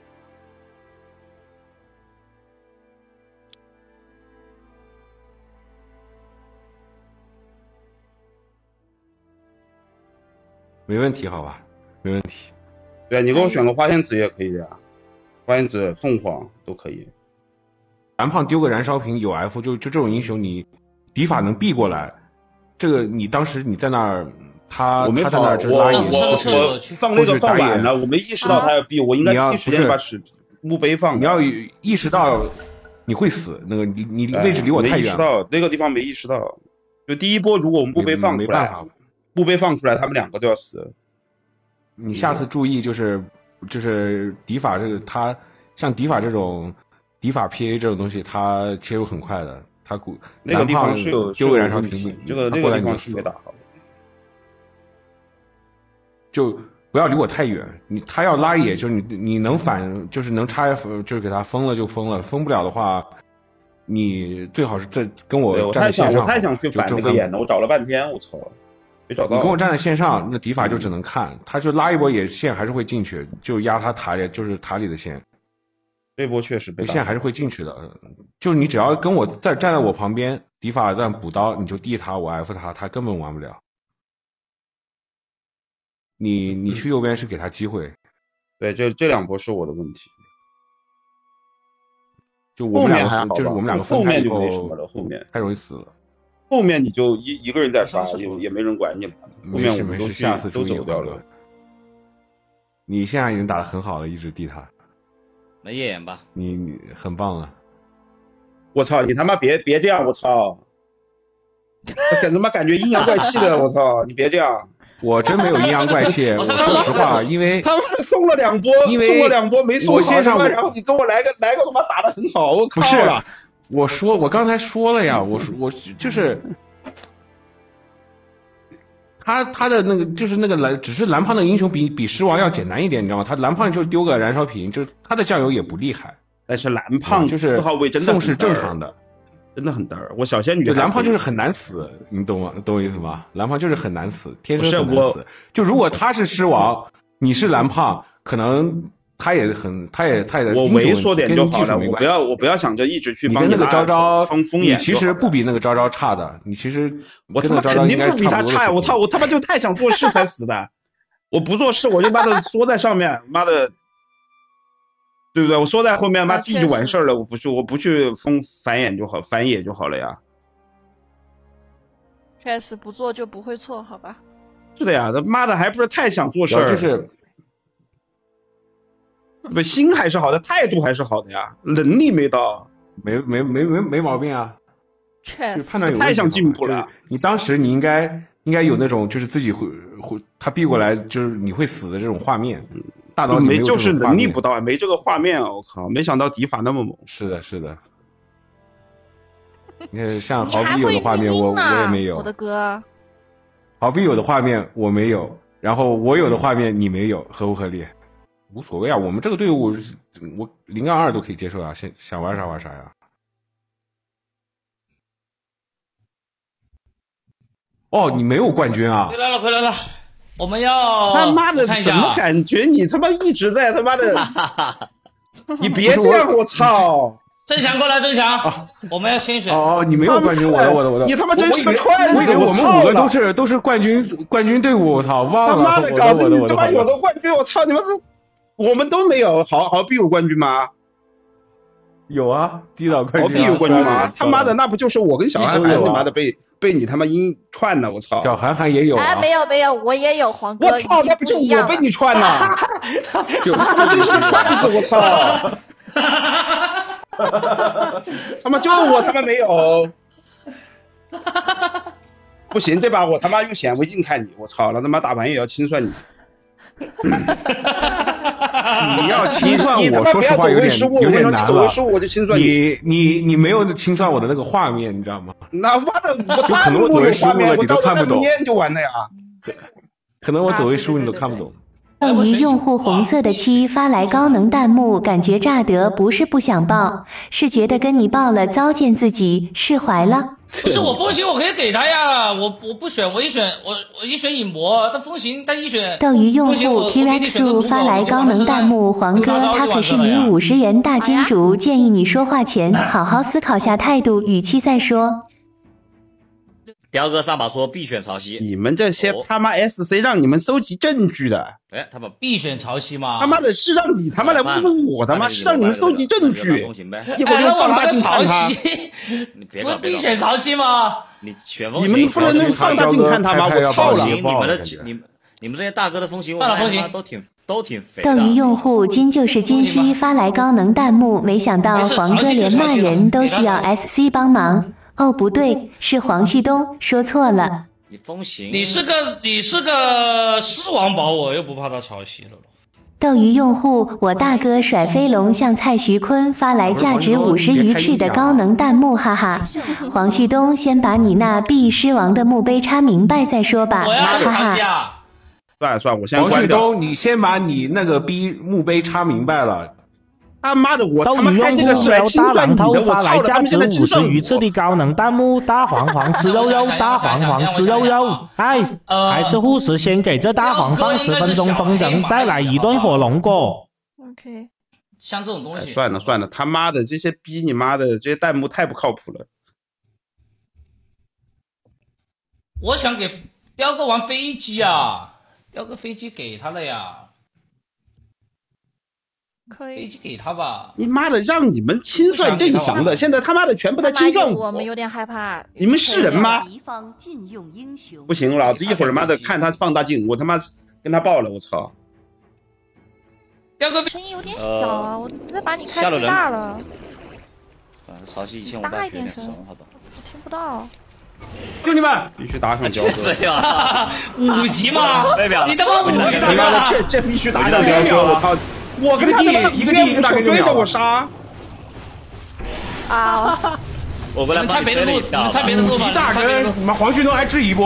没问题，好吧？没问题。 对啊，你给我选个花仙子也可以的，花仙子、凤凰都可以。 蓝胖丢个燃烧瓶有 F， 就就这种英雄，你敌法能避过来，这个你当时你在那儿。他我没他在那儿就拉野， 我我放那个放晚了，我没意识到他要逼我，应该第一时间把史墓碑放。 你要意识到你会死，那个你你位置离我太远了。 没意识到那个地方没意识到，就第一波如果我们墓碑放出来，墓碑放出来，他们两个都要死。 你下次注意，就是就是敌法这个，他像敌法这种敌法 P A 这种东西，他切入很快的。他鼓那个地方是有丢个燃烧瓶， 这个那个地方是没打好。 就不要离我太远，你他要拉野，就是你你能反，就是能插，就是给他封了就封了，封不了的话，你最好是这跟我站在线上。 我太想去反那个眼了，我找了半天，我操，没找到。 你跟我站在线上，那敌法就只能看，他就拉一波野线还是会进去，就压他塔里，就是塔里的线。 这波确实被线还是会进去的，就是你只要跟我在站在我旁边，敌法在补刀，你就地他，我 F 他，他根本玩不了。你你去右边是给他机会， 对，这这两波是我的问题。 就我们两个，就是我们两个后面就没什么了，后面太容易死了。 后面你就一一个人在刷，也也没人管你了。后面我们都下次都走掉了。 你现在已经打得很好了，一直地他。 没夜眼吧？ 你你很棒了。 我操！你他妈别别这样！我操！我感他妈感觉阴阳怪气的！我操！你别这样。 我真没有阴阳怪气，我说实话，因为他们送了两波， 因为送了两波没送好， 线上然后你跟我来个来个他妈打得很好，我靠！ 不是，我说我刚才说了呀，我说我就是他他的那个就是那个蓝，只是蓝胖的英雄比比狮王要简单一点，你知道吗？他蓝胖就丢个燃烧瓶，就是他的酱油也不厉害， 但是蓝胖就是四号位真的送是正常的。 真的很嘚儿，我小仙女就蓝胖就是很难死，你懂吗？懂我意思吗？蓝胖就是很难死，天生很难死。就如果他是狮王，你是蓝胖，可能他也很，他也他也我猥琐点就好了，我不要我不要想着一直去帮你跟那个昭昭封封眼， 你其实不比那个昭昭差的，你其实我他妈肯定不比他差呀！我操，我他妈就太想做事才死的，我不做事我就妈的缩在上面，妈的。对不对？我缩在后面，妈地就完事儿了。我不去，我不去封繁衍就好，繁野就好了呀。 确实不做就不会错，好吧？ 是的呀，他妈的还不是太想做事儿， 就是不心还是好的，态度还是好的呀，能力没到， 没没没没没毛病啊。 确实，判断有太想进步了。 你当时你应该应该有那种就是自己会会他逼过来就是你会死的这种画面。大脑没就是能力不到，没这个画面啊！我靠，没想到迪法那么猛。 是的，是的。你看，像豪逼有的画面，我我也没有。 我的哥， 豪逼有的画面我没有，然后我有的画面你没有，合不合理？无所谓啊，我们这个队伍，我零杠二都可以接受啊，想想玩啥玩啥呀。哦，你没有冠军啊？ 回来了，回来了。我们要他妈的怎么感觉你他妈一直在他妈的？你别这样，我操！ 郑强过来，郑强，我们要先选。 哦，你没有冠军，我的我的我的。 你他妈真是个串子！ 我们五个都是都是冠军冠军队伍，我操，忘了。 他妈的搞得你他妈有个冠军，我操你妈这，我们都没有，好好必有冠军吗？ 有啊，低岛冠军。 好必有冠军吗？他妈的，那不就是我跟小韩寒他妈的被被你他妈阴串了，我操！ 小韩寒也有啊。 没有没有，我也有黄哥。 我操，那不就我被你串了？就他妈真是个串子，我操！他妈就我他妈没有。不行，这把我他妈用显微镜看你，我操了，他妈打完也要清算你。 你要清算我，说实话有点有点难了。你你你没有清算我的那个画面，你知道吗？ 那妈的，我就可能我走位失误了，你都看不懂。 就完了呀。 可能我走位失误，你都看不懂。 斗鱼用户红色的七发来高能弹幕，感觉乍得不是不想报，是觉得跟你报了糟践自己，释怀了。 不是我风行，我可以给他呀，我我不选，我一选我我一选影魔，他风行他一选。 斗鱼用户 Kiraxu 发来高能弹幕，黄哥他可是你五十元大金主，建议你说话前好好思考下态度语气再说。 雕哥上把说必选潮汐， 你们这些他妈 S C 让你们收集证据的。 哎，他们必选潮汐吗？ 他妈的是让你他妈来侮辱我，他妈是让你们收集证据。一会儿用放大镜看他。 你别搞， 必选潮汐吗？ 你全你们不能用放大镜看他吗？我操了！ 你们的你你们这些大哥的风行，我看都挺都挺肥。 斗鱼用户金就是金熙发来高能弹幕，没想到黄哥连骂人都需要 S C 帮忙。哦，不对，是黄旭东，说错了。 你风行， 你是个你是个狮王宝，我又不怕他抄袭了。 斗鱼用户，我大哥甩飞龙向蔡徐坤发来价值五十鱼翅的高能弹幕，哈哈。黄旭东，先把你那必狮王的墓碑插明白再说吧，哈哈。 算了算了，我先关掉。 黄旭东，你先把你那个逼墓碑插明白了。 他妈的，我他妈开这个是来清算你的，我操了，他们现在清算五十鱼翅的高能弹幕，大黄黄吃肉肉，大黄黄吃肉肉。哎，还是护士先给这大黄放十分钟风筝，再来一顿火龙果。 OK， 像这种东西， 哎、算了算了，他妈的这些逼你妈的这些弹幕太不靠谱了。 我想给雕哥玩飞机啊，雕哥飞机给他了呀。 可以， 飞机给他吧。 你妈的，让你们清算郑翔的，现在他妈的全部在清算我，我们有点害怕。 你们是人吗？不行，老子一会儿妈的看他放大镜，我他妈跟他爆了，我操！ 雕哥声音有点小啊，我直接把你开最大了。 反正潮汐一千五百有点怂，好吧？ 我听不到。 兄弟们， 必须打上交割！ 五级吗？你他妈五级吗？这这必须打上交割！我操！我跟他一个地一个大追着我杀啊！ 我过来拆别的路，你们拆别的路吧。 大哥，你们黄旭东还质疑不？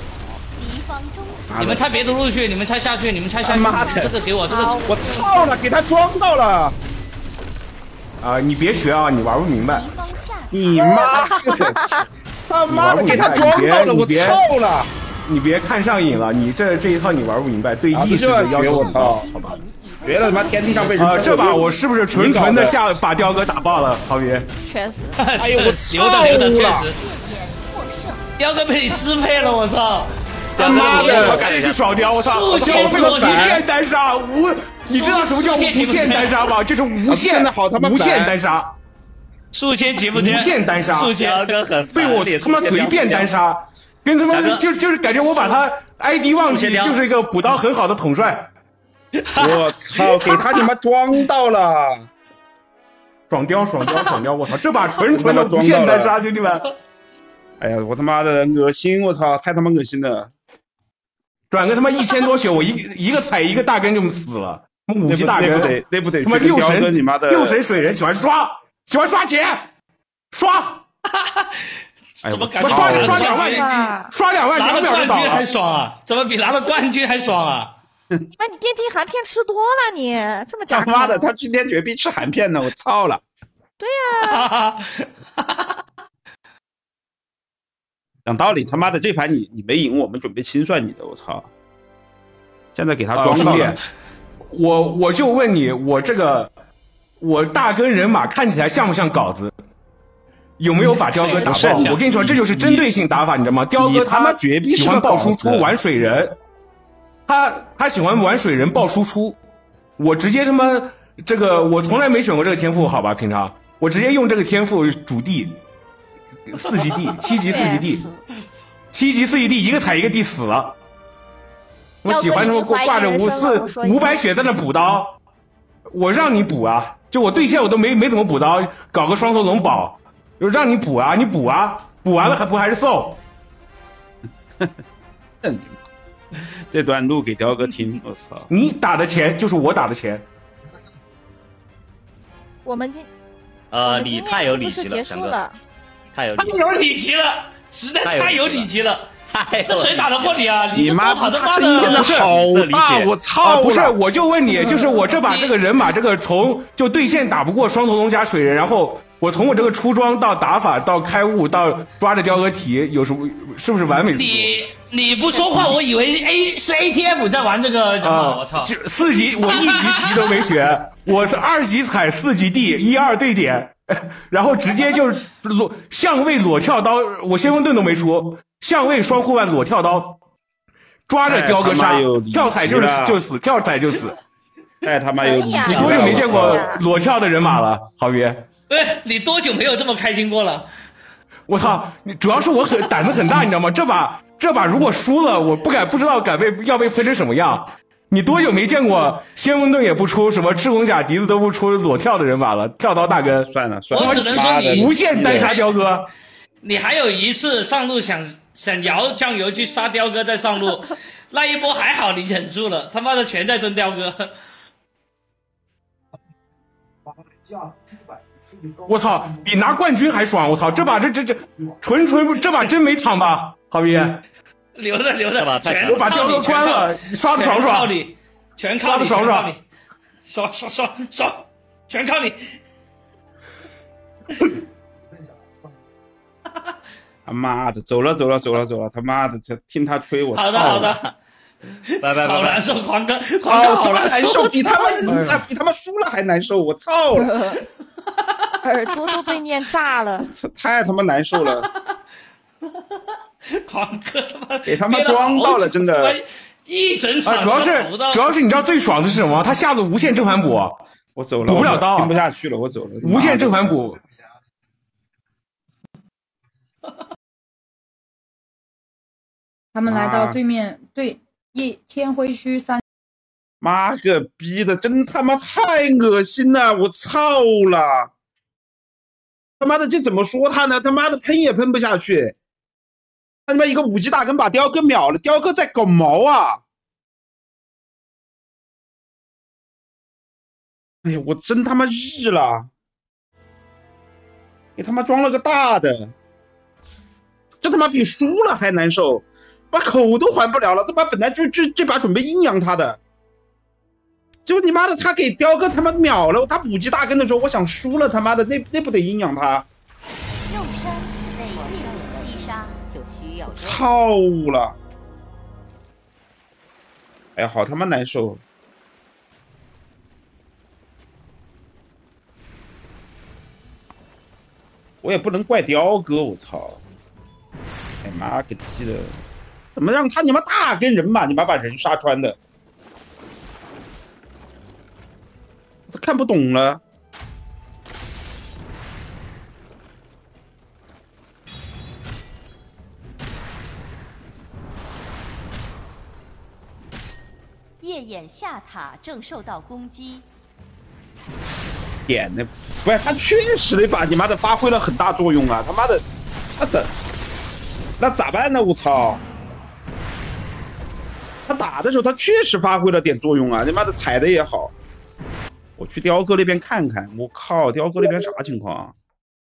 你们拆别的路去，你们拆下去，你们拆下去。 妈的， 这个给我，这个我操了，给他装到了。 啊，你别学啊，你玩不明白。 你妈的！他妈的，给他装到了，我操了！ 你别看上瘾了，你这这一套你玩不明白，对意识的要求，我操，好吧？ 绝了，他妈天地上被人啊！这把我是不是纯纯的下把雕哥打爆了？郝宇， 确实。 哎呦我牛的牛的，确实。雕哥被你支配了，我操！ 他妈的，我赶紧去爽雕！我操！我操！这个无限单杀无，你知道什么叫无限单杀吗？就是无限无限单杀， 数千节目间无限单杀， 数千被我他妈随便单杀，跟他妈就就是感觉我把他 I D 忘记，就是一个补刀很好的统帅。 我操！给他你妈装到了， 爽雕爽雕爽雕！我操！这把纯纯的无限单杀，兄弟们！ 哎呀，我他妈的恶心！我操，太他妈恶心了！ 转个他妈一千多血，我一一个踩一个大根就死了。五级大根， 那不得那不得他妈六神你妈的六神水人喜欢刷，喜欢刷钱，刷。 怎么刷刷两万？刷两万， 拿了两秒就倒了， 冠军还爽啊？怎么比拿了冠军还爽啊？ 妈，你电竞含片吃多了，你这么假？ 他妈的，他今天绝壁吃含片呢！我操了！ 对呀。 讲道理，他妈的这盘你你没赢，我们准备清算你的，我操！现在给他装到了。 啊、我我就问你，我这个我大根人马看起来像不像稿子？有没有把雕哥打爆？我跟你说，这就是针对性打法，你知道吗？雕哥他妈绝壁喜欢爆输出玩水人，他他喜欢玩水人爆输出。我直接他妈这个我从来没选过这个天赋，好吧？平常我直接用这个天赋主地。四级地，七级四级地，七级四级地，一个踩一个地死了。我喜欢他们挂着五四五百血在那补刀，我让你补啊！就我对线我都没没怎么补刀，搞个双头龙宝，就让你补啊，你补啊，补完了还不还是送？ 这段录给雕哥听，我操！ 你打的钱就是我打的钱。 我们今呃，你太有理智了，翔哥。太有太有理级了，实在太有理级了。这谁打得过你啊？ 你妈他声音真的好大，我操！ 不是，我就问你，就是我这把这个人马这个从就对线打不过双头龙加水人，然后我从我这个出装到打法到开悟到抓着雕哥体，有什么是不是完美？ 你你不说话，我以为 A 是 A T F 在玩这个， 啊！ 我操！ 就四级我一级题都没学，我是二级踩四级地一二对点。然后直接就是裸相位裸跳刀，我先锋盾都没出，相位双护腕裸跳刀，抓着雕哥杀，跳踩就是就死，跳踩就死。 哎他妈有！ 你多久没见过裸跳的人马了，郝宇？ 对，你多久没有这么开心过了？ 我操！主要是我很胆子很大，你知道吗？这把这把如果输了，我不敢不知道敢被要被喷成什么样。你多久没见过先锋盾也不出，什么赤红甲笛子都不出，裸跳的人马了？跳刀大根， 算了算了， 我只能说你无限单杀雕哥。 你还有一次上路想想摇酱油去杀雕哥再上路，那一波还好你忍住了，他妈的全在蹲雕哥。 我操，比拿冠军还爽！我操，这把这这这纯纯这把真没躺吧，郝宇。 留着留着，全我把雕哥关了，刷的爽爽， 靠你，全靠你， 刷的爽爽， 爽爽爽爽，全靠你。 他妈的，走了走了走了走了，他妈的，听他吹我。 好的好的， 拜拜拜拜。 好难受，狂哥，狂哥好难受，比他妈赢了，比他妈输了还难受，我操了。 耳朵都被念炸了， 太他妈难受了。 狂哥他妈给他妈装到了，真的， 一整场、 啊。主要是主要是你知道最爽的是什么？他下了无限正反补， 我走了， 补不了刀， 听不下去了，我走了。 无限正反补， 他们来到对面对一天辉区三， 妈个逼的，真他妈太恶心了！我操了！他妈的这怎么说他呢？他妈的喷也喷不下去。他妈一个五级大根把雕哥秒了，雕哥在搞毛啊！哎呀，我真他妈日了！给他妈装了个大的，这他妈比输了还难受，把口都还不了了。这把本来就这这把准备阴阳他的，结果你妈的他给雕哥他妈秒了。他五级大根的时候，我想输了，他妈的那那不得阴阳他？ 肉身被击杀就需要操了！哎呀，好他妈难受！ 我也不能怪雕哥，我操！哎妈个鸡的，怎么让他你妈大跟人马，你妈把人杀穿的？我看不懂了。 夜眼下塔正受到攻击。 点的，不是他确实得把你妈的发挥了很大作用啊！他妈的，他怎那咋办呢？我操！他打的时候他确实发挥了点作用啊！你妈的踩的也好。我去雕哥那边看看，我靠，雕哥那边啥情况啊？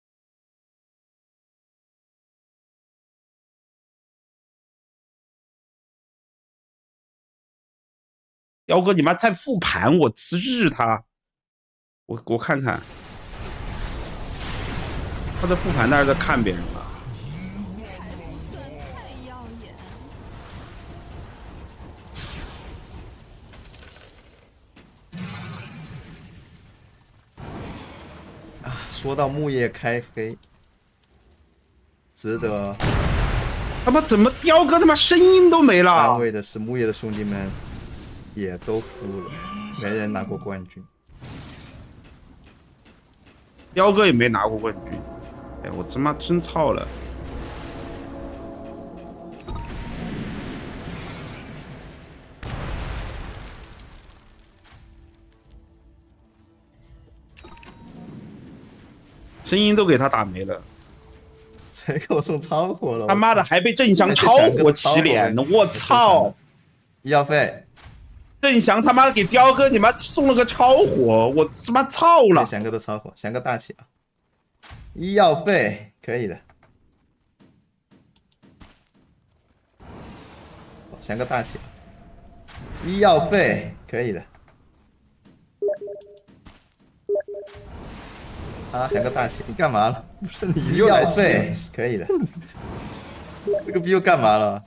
雕哥，你妈在复盘，我辞日他，我我看看，他在复盘，那是在看别人了。 啊，说到木叶开黑，值得。 他妈怎么雕哥他妈声音都没了？ 安慰的是木叶的兄弟们。也都输了，没人拿过冠军。 雕哥也没拿过冠军，哎，我他妈真操了！声音都给他打没了。 谁给我送超火了？ 他妈的还被郑翔超火起脸呢！我操！ 医药费。 郑翔他妈给雕哥你妈送了个超火，我他妈操了！ 翔哥的超火，翔哥大气啊！医药费可以的，翔哥大气，医药费可以的，啊，翔哥大气，你干嘛了？不是你医药费可以的，这个逼又干嘛了？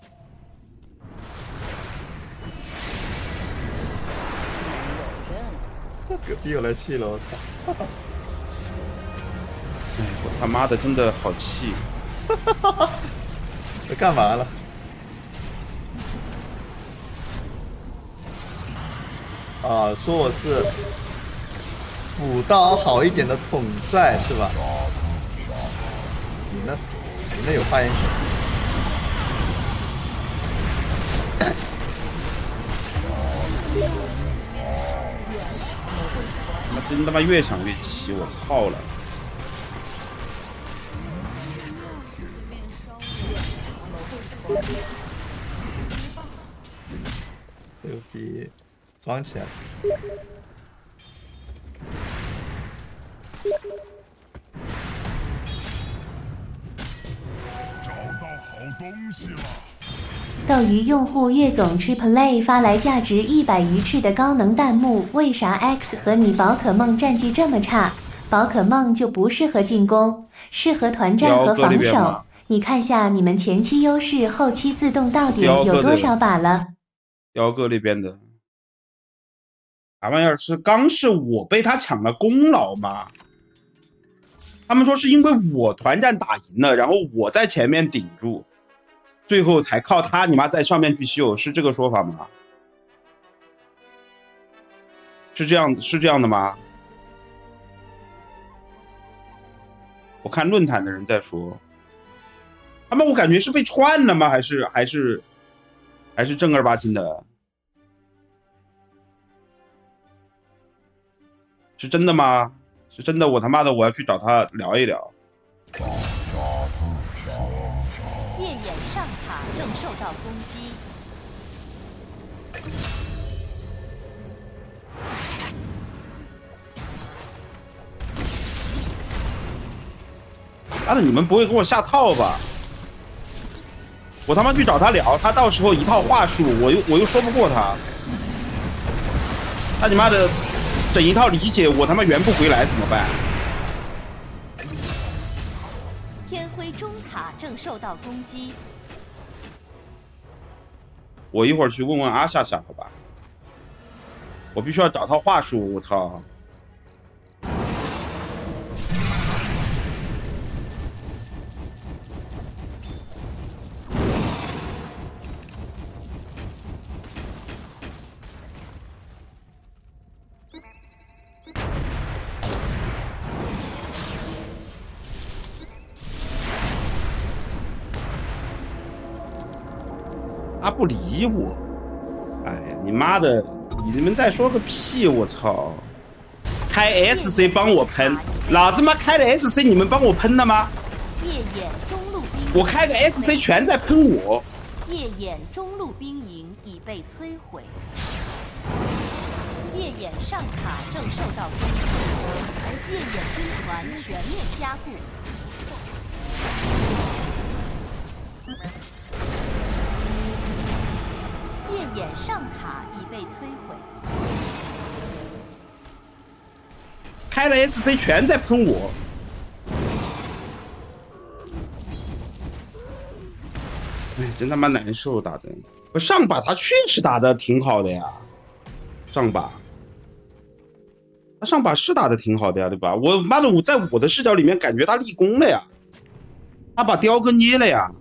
隔壁又来气了，我操！ 哎，我他妈的真的好气！ 我干嘛了？啊，说我是武道好一点的统帅是吧？你那，你那有发言权。 真他妈越想越气，我操了！ 牛逼，装起来！ 找到好东西了。 斗鱼用户岳总 Triple 发来价值一百鱼翅的高能弹幕，为啥 X 和你宝可梦战绩这么差？宝可梦就不适合进攻，适合团战和防守。你看下你们前期优势，后期自动到点有多少把了？ 雕哥那边的啥玩意儿？是刚是我被他抢了功劳吗？他们说是因为我团战打赢了，然后我在前面顶住。最后才靠他你妈在上面去秀，是这个说法吗？是这样是这样的吗？我看论坛的人在说，他们我感觉是被串了吗？还是还是还是正儿八经的？是真的吗？是真的，我他妈的我要去找他聊一聊。 夜眼上塔正受到攻击。 妈的，你们不会给我下套吧？我他妈去找他聊，他到时候一套话术，我又我又说不过他。他你妈的整一套理解，我他妈圆不回来怎么办？ 天辉中塔正受到攻击。 我一会儿去问问阿夏夏，好吧？我必须要找套话术，我操！ 他不理我。哎呀，你妈的，你们再说个屁！我操！开 S C 帮我喷，老子妈开了 S C， 你们帮我喷了吗？ 夜眼中路兵， 我开个 S C 全在喷我。 夜眼中路兵营已被摧毁，夜眼上塔正受到攻击，而夜眼军团全面加固。夜眼上塔已被摧毁。 开了 S C 全在喷我，哎，真他妈难受打的。我上把他确实打的挺好的呀，上把，他上把是打的挺好的呀，对吧？我妈的，我在我的视角里面感觉他立功了呀，他把雕哥捏了呀。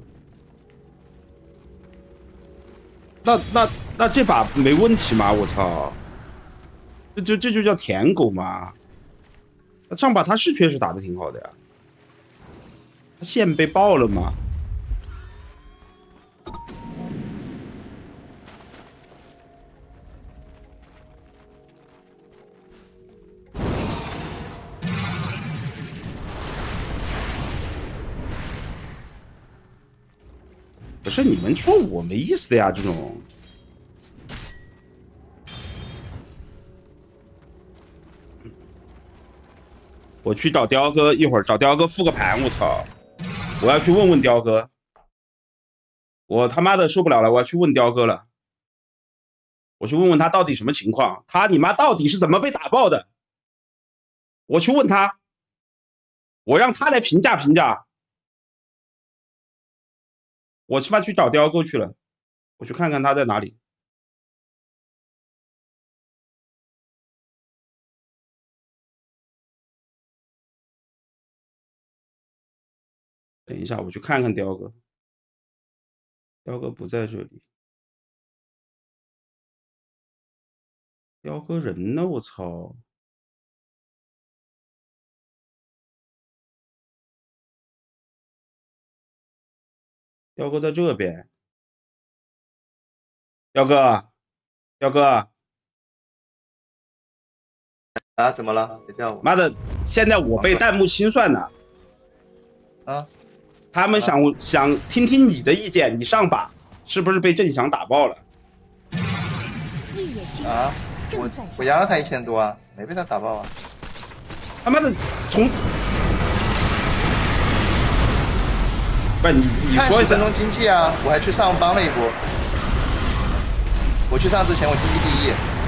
那那那这把没问题吗？我操，这就这就叫舔狗吗？上把他是确实打的挺好的呀，他线被爆了吗？不是你们说我没意思的呀，这种。我去找雕哥，一会儿找雕哥复个盘，我操！我要去问问雕哥，我他妈的受不了了，我要去问雕哥了。我去问问他到底什么情况，他你妈到底是怎么被打爆的？我去问他，我让他来评价评价。我他妈去找雕哥去了，我去看看他在哪里。等一下，我去看看雕哥。雕哥不在这里，雕哥人呢？我操！雕哥在这边。雕哥，雕哥， 啊，怎么了？别叫我！ 妈的，现在我被弹幕清算了。 啊！ 他们想、啊、想听听你的意见，你上把是不是被郑翔打爆了？ 啊！我我压了他一千多啊，没被他打爆啊！ 他妈的，从不你你说一下。 看十分钟经济啊！我还去上帮了一波。我去上之前我经济第一。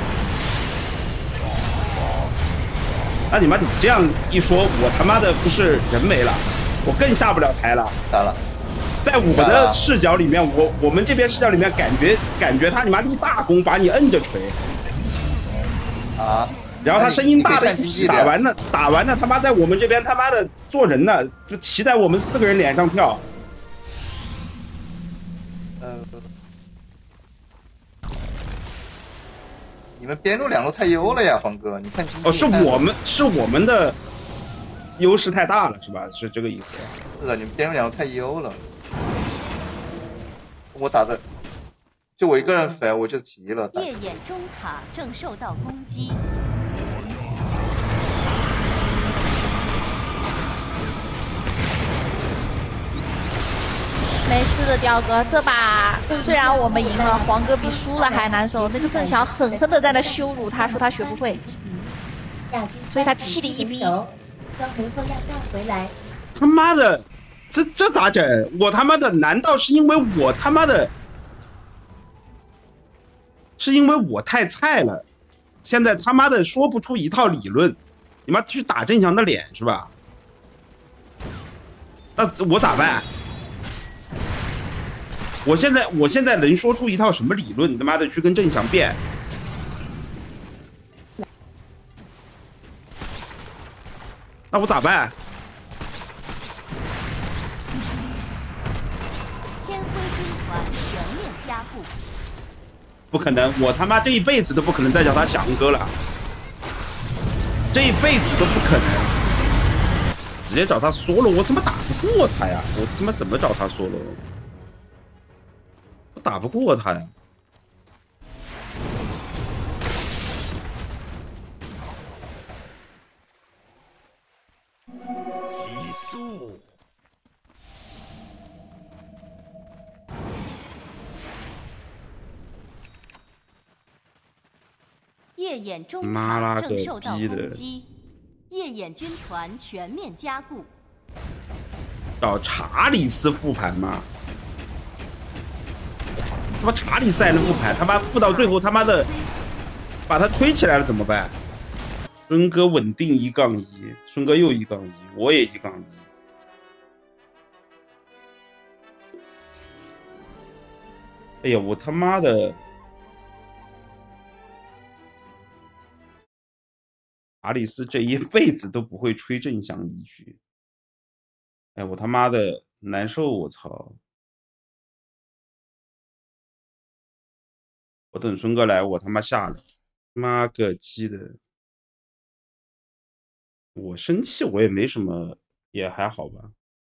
那你妈你这样一说，我他妈的不是人没了？我更下不了台了， 咋了？ 在我的视角里面，我我们这边视角里面感觉感觉他你妈立大功，把你摁着锤啊！ 然后他声音大的打完了，打完了他妈在我们这边他妈的做人呢，就骑在我们四个人脸上跳。 呃，你们边路两路太优了呀，黄哥，你看哦，是我们是我们的。优势太大了，是吧？是这个意思。 是的，你们边路两路太优了。我打的，就我一个人肥，我就急了。 夜眼中塔正受到攻击。 没事的，雕哥，这把虽然我们赢了，黄哥比输了还难受。那个郑翔狠狠的在那羞辱他，说他学不会，所以他气的一逼。 将合作要带回来。 他妈的，这这咋整？我他妈的，难道是因为我他妈的，是因为我太菜了？现在他妈的说不出一套理论，你妈去打郑翔的脸是吧？那我咋办？我现在我现在能说出一套什么理论？你他妈的去跟郑翔辩？那我咋办？ 天辉军团全面加固。 不可能，我他妈这一辈子都不可能再叫他翔哥了，这一辈子都不可能。直接找他solo，我他妈打不过他呀！我他妈怎么找他solo？ 打不过他呀。 急速。 夜眼中妈拉个塔正受到逼的攻击，夜眼军团全面加固。 找查理斯复盘吗？他妈查理斯还能复盘？他妈复到最后他妈的把他吹起来了怎么办？孙哥稳定一杠一，孙哥又一杠一，我也一杠一。哎呀，我他妈的！查理斯这一辈子都不会吹正向一局。哎，我他妈的难受！我操！我等孙哥来，我他妈下了，妈个鸡的！我生气，我也没什么，也还好吧。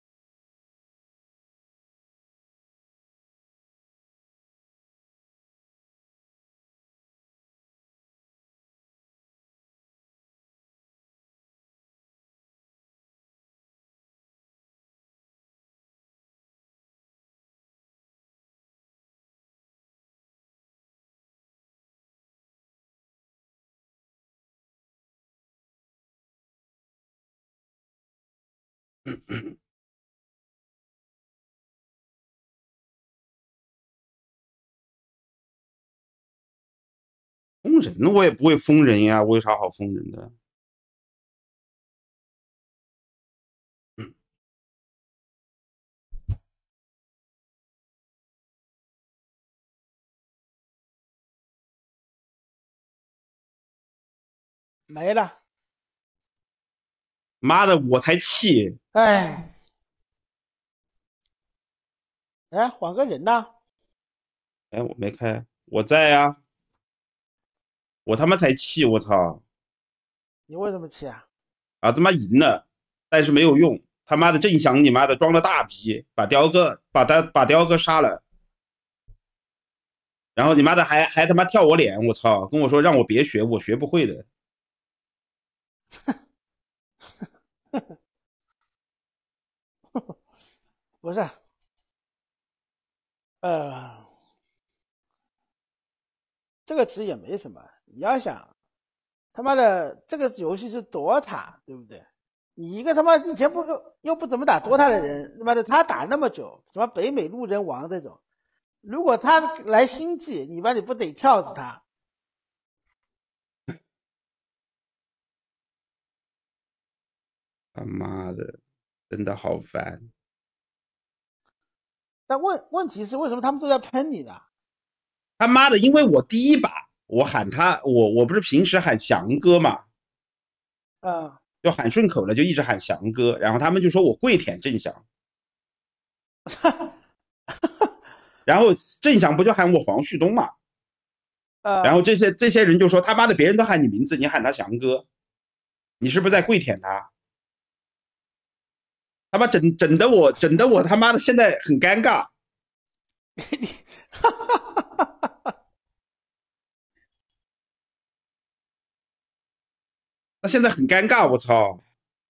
封人我也不会封人呀，我有啥好封人的？ 没了。 妈的，我才气！ 哎，哎，换个人呐！ 哎，我没开，我在呀、啊。我他妈才气！我操！ 你为什么气啊？ 啊，他妈赢了，但是没有用。他妈的郑翔，你妈的装了大逼，把雕哥把他把雕哥杀了，然后你妈的还还他妈跳我脸！我操！跟我说让我别学，我学不会的。 不是，呃，这个其实也没什么。你要想，他妈的这个游戏是 D O T A， 对不对？你一个他妈以前不又不怎么打 D O T A 的人，他妈的他打那么久，什么北美路人王这种，如果他来星际，你妈你不得跳死他？ 他妈的，真的好烦！ 但问问题是，为什么他们都在喷你呢？ 他妈的，因为我第一把我喊他，我我不是平时喊翔哥嘛， 嗯， 就喊顺口了，就一直喊翔哥，然后他们就说我跪舔郑翔，然后郑翔不就喊我黄旭东嘛， 嗯， 然后这些这些人就说他妈的，别人都喊你名字，你喊他翔哥，你是不是在跪舔他？他妈整整的我整的我他妈的现在很尴尬。那现在很尴尬，我操！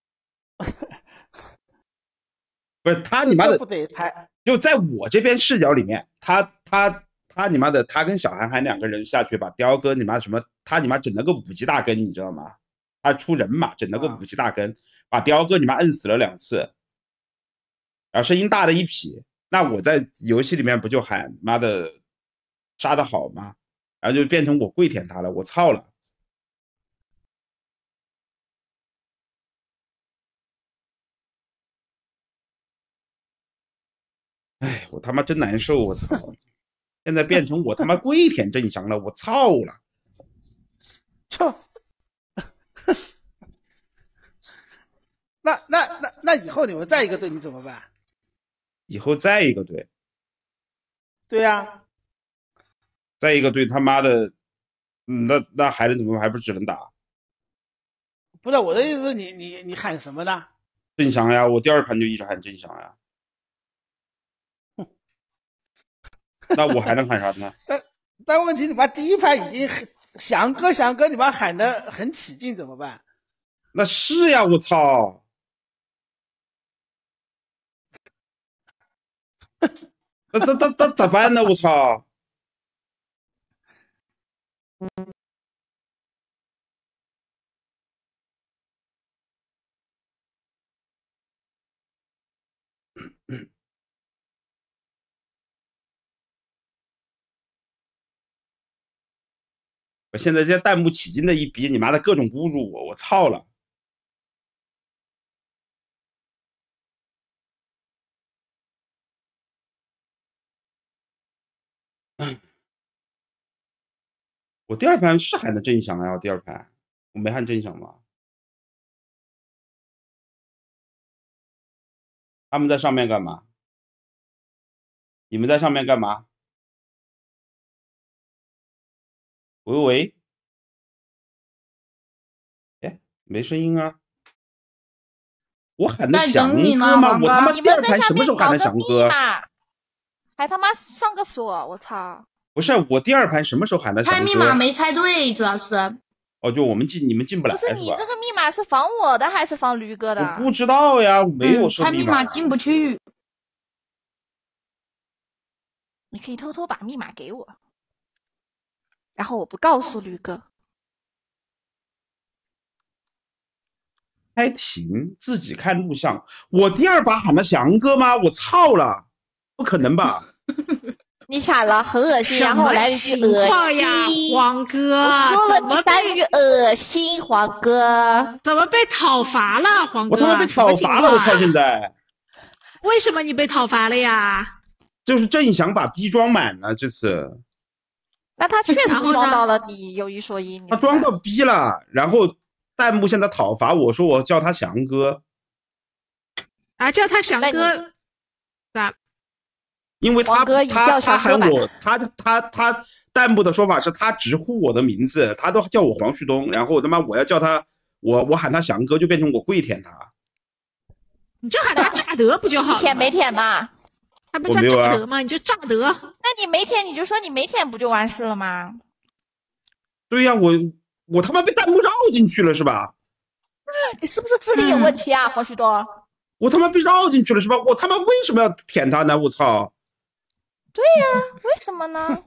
不是他你妈的，就在我这边视角里面，他他他你妈的，他跟小韩寒两个人下去把雕哥你妈什么，他你妈整了个五级大根，你知道吗？他出人马整了个五级大根，把雕哥你妈摁死了两次。然后声音大的一匹，那我在游戏里面不就喊妈的杀得好吗？然后就变成我跪舔他了，我操了！哎，我他妈真难受，我操！现在变成我他妈跪舔郑翔了，我操了！ 操！那那那那以后你们再一个队你怎么办？ 以后再一个队， 对呀、啊， 再一个队他妈的，嗯，那那还能怎么办？还不是只能打？ 不是我的意思，你你你喊什么呢？ 郑翔呀，我第二盘就一直喊郑翔呀。 那我还能喊啥呢？ 但但问题你妈第一盘已经很翔哥翔哥，你妈喊的很起劲，怎么办？ 那是呀，我操！那那那那咋办呢？我操！我现在这弹幕起劲的一逼，你妈的各种侮辱我，我操了！我第二盘是喊的郑翔呀，第二盘我没喊郑翔吗？他们在上面干嘛？你们在上面干嘛？喂喂，哎，没声音啊！我喊的翔哥吗？我他妈第二盘什么时候喊的翔哥？ 还他妈上个锁，我操！ 不是我第二盘什么时候喊的翔哥？ 猜密码没猜对，主要是。 哦，就我们进，你们进不来不是你这个密码是防我的还是防驴哥的？ 我不知道呀，我没有设猜密码进不去。 你可以偷偷把密码给我，然后我不告诉驴哥。 开庭自己看录像，我第二把喊的翔哥吗？我操了，不可能吧？ 你惨了，很恶心，然后我来一句恶心， 黄哥， 我说了你单语恶心，黄哥， 怎么被讨伐了？黄哥， 我他妈被讨伐了！我靠，现在为什么你被讨伐了呀？ 就是郑翔把逼装满了，这次。 那他确实装到了你有一说一， 他装到逼了，然后弹幕现在讨伐我说我叫他翔哥， 啊，叫他翔哥，咋？ 因为他他他喊我，他他他弹幕的说法是他直呼我的名字，他都叫我黄旭东，然后他妈我要叫他，我我喊他翔哥，就变成我跪舔他。 你就喊他炸德不就好了？ 你舔没舔嘛？ 他不叫炸德吗？你就炸德。 那你没舔，你就说你没舔，不就完事了吗？ 对呀、啊，我我他妈被弹幕绕进去了是吧？ 你是不是智力有问题啊，嗯、黄旭东？ 我他妈被绕进去了是吧？我他妈为什么要舔他呢？我操！ 对呀、啊，为什么呢？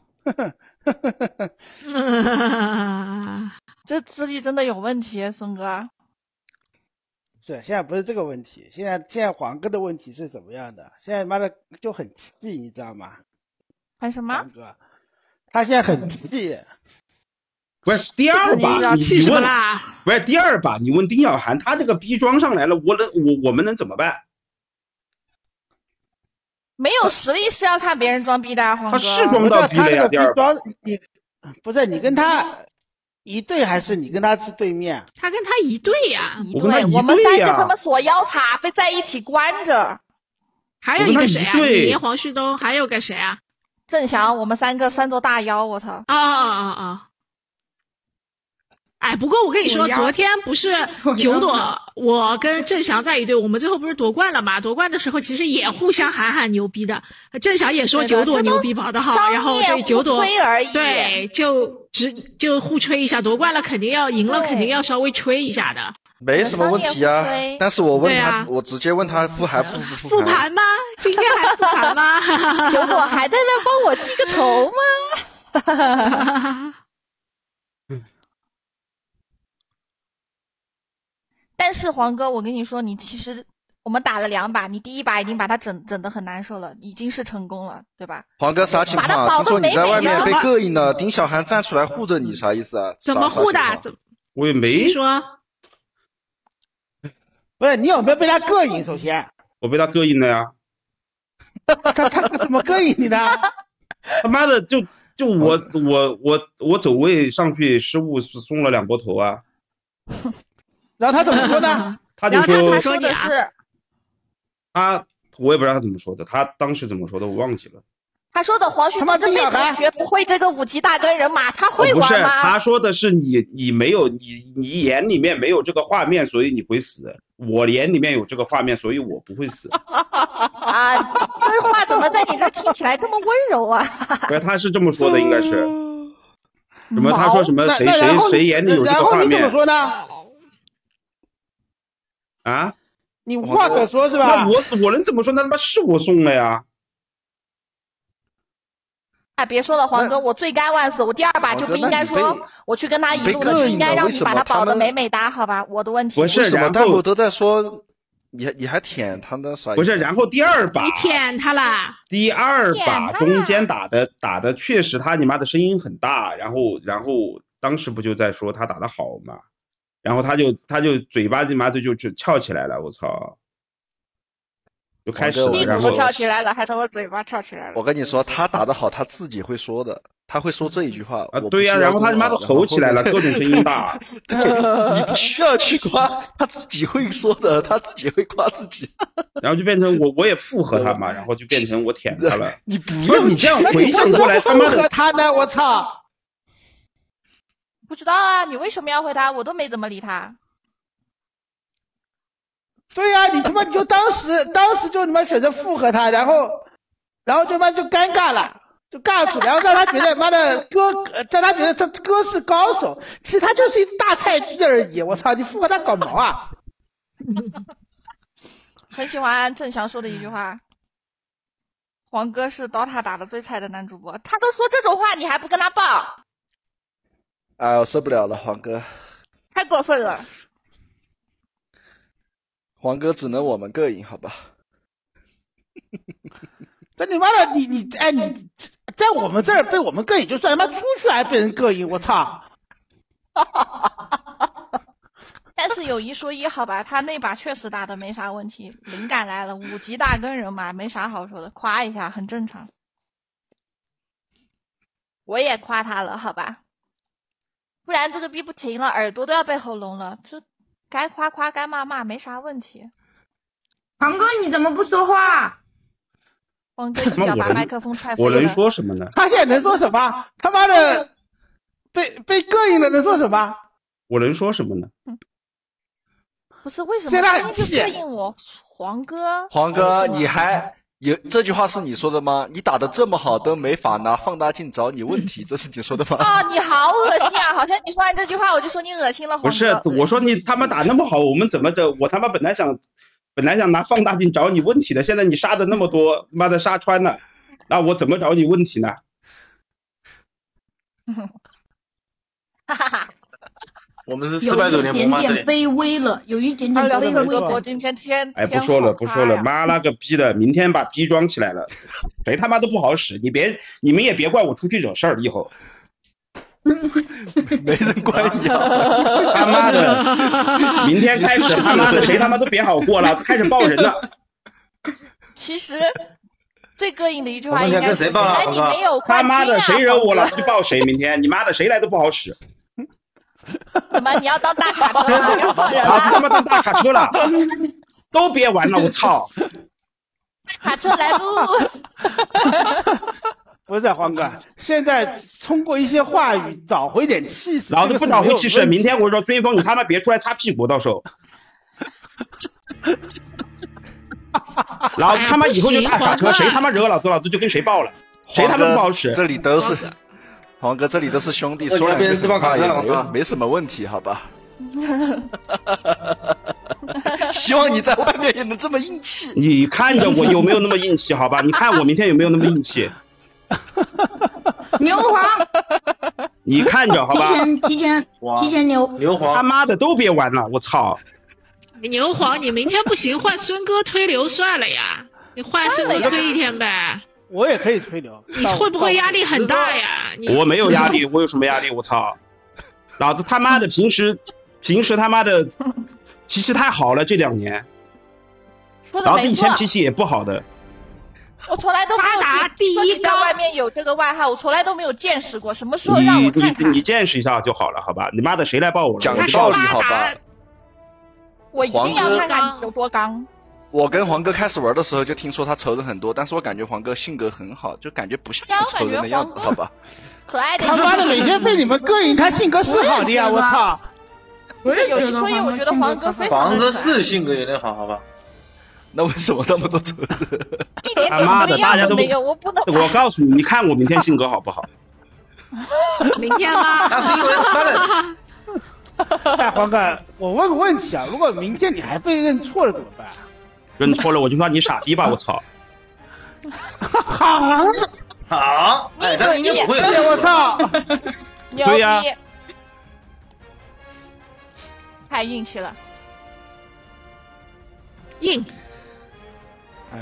这智力真的有问题，孙哥。 是，现在不是这个问题，现在现在黄哥的问题是怎么样的？现在妈的就很气，你知道吗？ 喊什么？ 黄哥，他现在很气。 不是第二把，你你问，不是第二把，你问丁小涵，他这个逼装上来了，我能我我们能怎么办？ 没有实力是要看别人装逼的啊，黄哥。 他是装到逼了呀，第二把。 你不是你跟他一对还是你跟他是对面？ 他跟他一对呀、啊， 一对。我们三个他们锁妖塔被在一起关着。 还有一个谁啊？你黄旭东，还有个谁啊？ 郑翔，我们三个三座大妖，我操！ 啊啊啊啊！哎，不过我跟你说，昨天不是九朵，我跟郑翔在一队，我们最后不是夺冠了嘛？夺冠的时候其实也互相喊喊牛逼的，郑翔也说九朵牛逼跑得好，然后对九朵对就只就互吹一下，夺冠了肯定要赢了，肯定要稍微吹一下的。 没什么问题啊，但是我问他，啊、我直接问他复还复不复复盘吗？今天还复盘吗？ 九朵还在那帮我记个仇吗？但是黄哥，我跟你说，你其实我们打了两把，你第一把已经把他整整得很难受了，已经是成功了，对吧？ 黄哥啥情况？听说你在外面被膈应了，丁小涵站出来护着你，啥意思啊？ 怎么护的？怎么？ 我也没说。 不是你有没有被他膈应？首先， 我被他膈应了呀。 他他怎么膈应你的？ 他妈的，就就我我我我走位上去失误松了两波头啊。 然后他怎么说的？ 他就说他说的是他，我也不知道他怎么说的，他当时怎么说的我忘记了。 他说的黄旭东这辈子学不会这个五级大根人马，他会哦、不是， 玩吗？ 他说的是你你没有你你眼里面没有这个画面，所以你会死。我眼里面有这个画面，所以我不会死。 啊，这话怎么在你这听起来这么温柔啊？ 不是，他是这么说的，应该是。什么？他说什么？谁谁谁眼里有这个画面？ 然后你怎么说呢？ 啊？ 你无话可说是吧？ 那我我能怎么说？那他妈是我送的呀！ 啊，别说了，黄哥，我罪该万死，我第二把就不应该说我去跟他一路的，就应该让你把他保的美美哒，好吧？我的问题不是，然后弹幕都在说你你还舔他的耍， 不是，然后第二把你舔他啦， 第二把中间打的打的确实他你妈的声音很大，然后然后当时不就在说他打的好嘛，然后他就他就嘴巴你妈的就就翘起来了，我操！就开始了，然后翘起来了，还说我嘴巴翘起来了。 我跟你说，他打得好，他自己会说的，他会说这一句话啊。对呀、啊，然后他他妈的吼起来了，各种声音大。 对，你不需要去夸，他自己会说的，他自己会夸自己。 然后就变成我我也附和他嘛，然后就变成我舔他了。 你不用你这样回想过来，他妈的他呢？我操！ 不知道啊，你为什么要回他？我都没怎么理他。 对呀、啊，你他妈你就当时当时就他妈选择附和他，然后然后他妈就尴尬了，就尬住，然后让他觉得妈的哥，让他觉得他哥是高手，其实他就是一大菜逼而已。我操，你附和他搞毛啊！ 很喜欢郑翔说的一句话：“黄哥是D O T A打的最菜的男主播。”他都说这种话，你还不跟他报？ 哎，我受不了了，黄哥， 太过分了。 黄哥只能我们膈应，好吧？ 这你妈的，你你哎你，在我们这儿被我们膈应就算，他妈出去还被人膈应，我操！ 但是有一说一，好吧，他那把确实打的没啥问题，灵感来了，五级大根人马没啥好说的，夸一下很正常。我也夸他了，好吧？不然这个逼不停了，耳朵都要被喉咙了，这。该夸夸该骂骂没啥问题。 黄哥你怎么不说话？ 黄哥一脚把麦克风踹飞了。 我能说什么呢？ 他现在能说什么？他妈的被被膈应了能说什么？ 我能说什么呢？ 嗯、不是为什么声音就膈应我？黄哥， 黄哥你还有这句话是你说的吗？你打的这么好都没法拿放大镜找你问题，这是你说的吗？ 哦，你好恶心啊！好像你说完这句话我就说你恶心了。 不是，我说你他妈打那么好，我们怎么着？我他妈本来想，本来想拿放大镜找你问题的，现在你杀的那么多，妈的杀穿了，那我怎么找你问题呢？ 哈哈哈。 我们是四百多年魔法有一点点卑微了，有一点点卑微了。 哥哥今天天哎，不说了，不说了，妈了个逼的！明天把逼装起来了，谁他妈都不好使。你别，你们也别怪我出去惹事儿，以后。 没人管你、啊， 他妈的！明天开始，他妈的谁他妈都别好过了，开始爆人了。 其实最膈应的一句话应该是： 哎， 你没有他妈的谁惹我了就爆谁，明天你妈的谁来都不好使。 怎么你要当大卡车了？要撞人了？ 啊，他妈当大卡车了，都别玩了，我操！ 卡车来路。 不是黄哥，现在通过一些话语找回点气势。 老子不找回气势，明天我说追风，你他妈别出来擦屁股，到时候。老子他妈以后就大卡车，谁他妈惹老子，老子就跟谁爆了，谁他妈都不好使。 这里都是。黄哥，这里都是兄弟，说两句自爆卡也没有没什么问题，好吧？希望你在外面也能这么硬气。 你看着我有没有那么硬气？好吧，你看我明天有没有那么硬气？ 牛黄， 你看着好吧？ 提前提前提前牛牛黄，他妈的都别玩了，我操！ 牛黄，你明天不行，换孙哥推流算了呀，你换孙哥推一天呗。 我也可以推流， 你会不会压力很大呀？ 我没有压力，我有什么压力？我操！老子他妈的平时平时他妈的脾气太好了，这两年，老子以前脾气也不好的。 我从来都没有打第一在外面有这个外号，我从来都没有见识过，什么时候让我看看？ 你你见识一下就好了，好吧？你妈的谁来抱我了？ 讲道理好吧？ 我一定要看看你有多刚。 我跟黄哥开始玩的时候就听说他仇人很多，但是我感觉黄哥性格很好，就感觉不像是仇人的样子，好吧？ 可爱的。 他妈的，每天被你们膈应，他性格是好的呀！我操！ 不是有一说一，我觉得黄哥非常的。 黄哥是性格有点好，好吧？ 那为什么那么多仇人？ 一点他妈的，大家都没有，我不能。 我告诉你，你看我明天性格好不好？ 明天吗？ 那是因为妈的。 哎，黄哥，我问个问题啊，如果明天你还被认错了怎么办？ 认错了我就说你傻逼吧！我操！ 好， 好，哎，但是应该不会。 我操！ 对呀。 太硬气了。 硬。哎。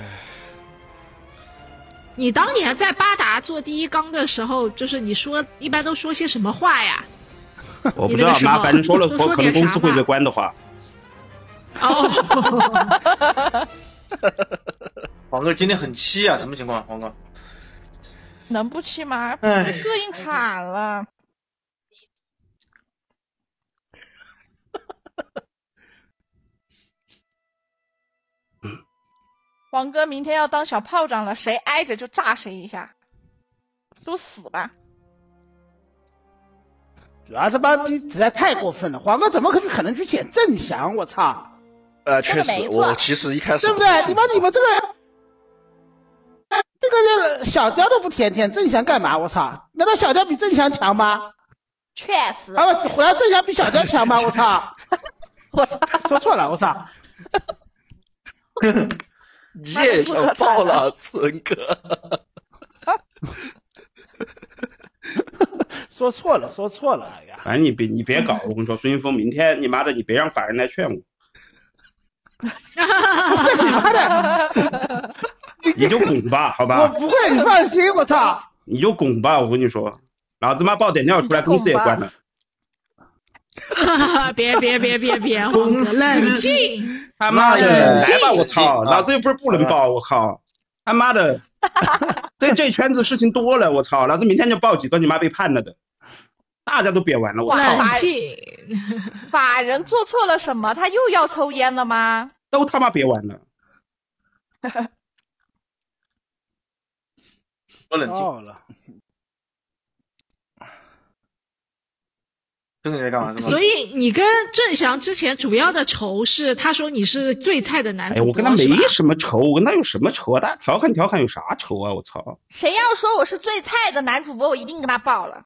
你当年在巴达做第一缸的时候，就是你说一般都说些什么话呀？ 我不知道妈，反正说了，可能公司会被关的话。 哦。 黄哥今天很气啊，什么情况？黄哥能不气吗？被膈应惨了。黄哥明天要当小炮仗了，谁挨着就炸谁一下，都死吧！ 主要这帮逼实在太过分了，黄哥怎么可能可能去舔郑翔？我操！ 呃，确实，我其实一开始对不对？你们你们这个这个小雕都不舔，舔郑翔干嘛？我操！难道小雕比郑翔强吗？ 确实。 啊，回来郑翔比小雕强吗？我操！我操！说错了，我操！ 你也要爆了，孙哥！ 说错了，说错了，哎呀！ 反正你别你别搞，我跟你说，孙云峰，明天你妈的，你别让法人来劝我。 不是你妈的， 你就拱吧，好吧？ 我不会，你放心，我操！ 你就拱吧，我跟你说，老子妈爆点尿出来，公司也关了。 别别别别别，黄哥冷静！ 他妈的，来吧，我操！老子又不是不能爆，我靠！他妈的，这这圈子事情多了，我操！老子明天就爆几个你妈被判了的，大家都别玩了，我操！ 法人做错了什么？他又要抽烟了吗？ 都他妈别玩了！ 我冷静了。这个你在干嘛？ 所以你跟郑翔之前主要的仇是，他说你是最菜的男主播。 哎，我跟他没什么仇，我跟他有什么仇啊？大家调侃调侃有啥仇啊？我操！ 谁要说我是最菜的男主播，我一定跟他爆了。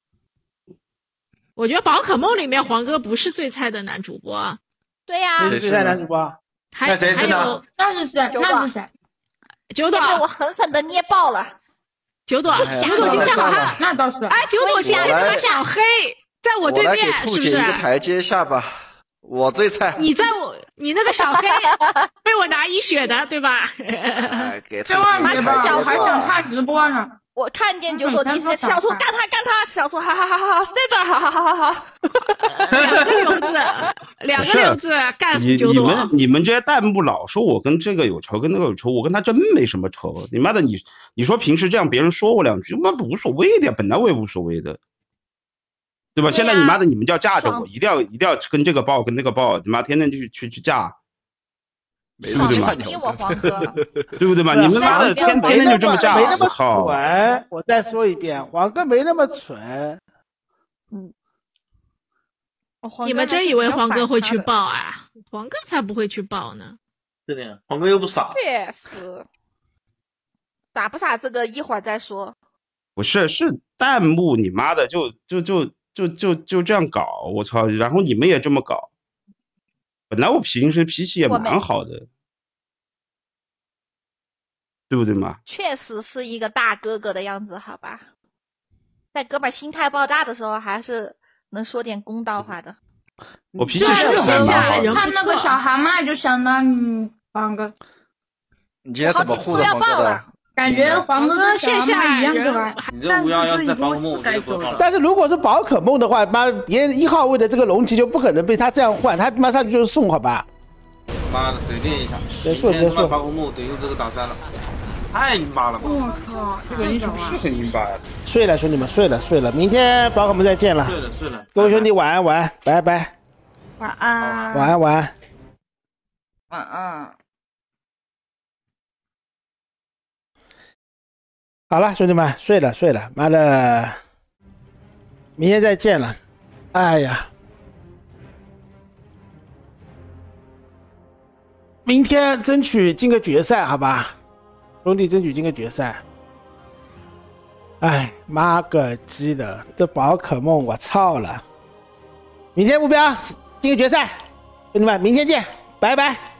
我觉得宝可梦里面黄哥不是最菜的男主播。 对呀、啊， 谁是最菜男主播？ 还那谁是呢？ 那是谁？那是谁？ 九朵， 被我狠狠的捏爆了。 九朵，九朵今天好像那倒是。 哎，九朵今天那个小黑。在我对面是不是？ 我来给兔姐一个台阶下吧，我最菜。 你在我，你那个小黑被我拿一血的，对吧？ 哎，给千万别吧，我还想看直播呢。 我看见九朵第一时间小兔干他干他，小兔哈哈哈哈，谁的哈哈哈哈哈。 两个瘤子，两个瘤子干死九朵。 你们你们这些弹幕老说我跟这个有仇，跟那个有仇，我跟他真没什么仇。你妈的，你你说平时这样别人说我两句，妈无所谓的，本来我也无所谓的。对吧？现在你妈的，你们就要架着我，一定要一定要跟这个报跟那个报，你妈天天去去去架，对不对嘛？ 我黄哥， 对不对嘛？你们妈的天天天就这么架，我操！ 我再说一遍，黄哥没那么蠢。 嗯， 你们真以为黄哥会去报啊？黄哥才不会去报呢。 是的呀，黄哥又不傻。 确实，傻不傻这个一会儿再说。 不是，是弹幕你妈的就就就就就就这样搞，我操！然后你们也这么搞，本来我平时脾气也蛮好的，对不对嘛？ 确实是一个大哥哥的样子，好吧？在哥们心态爆炸的时候，还是能说点公道话的。 我脾气是很好的。 看那个小蛤蟆就想到你黄哥， 你今天怎么护的黄哥的？ 感觉黄哥跟线下一样是吧？ 你这乌鸦要在宝可梦就不好了。 但是如果是宝可梦的话，妈别人一号位的这个龙骑就不可能被他这样换，他马上就是送，好吧？ 妈的，怼练一下， 结束结束。 宝可梦怼用这个打三了，太阴巴了吧！ 我靠， 这个英雄是很阴巴的。 睡了，兄弟们睡了睡了，明天宝可梦再见了。 睡了睡了， 各位兄弟晚安晚安，拜拜。 晚安。 晚安晚安。 晚安。 好了，兄弟们，睡了睡了，妈的，明天再见了。哎呀，明天争取进个决赛，好吧，兄弟，争取进个决赛。哎，妈个鸡的，这宝可梦我操了！明天目标进个决赛，兄弟们，明天见，拜拜。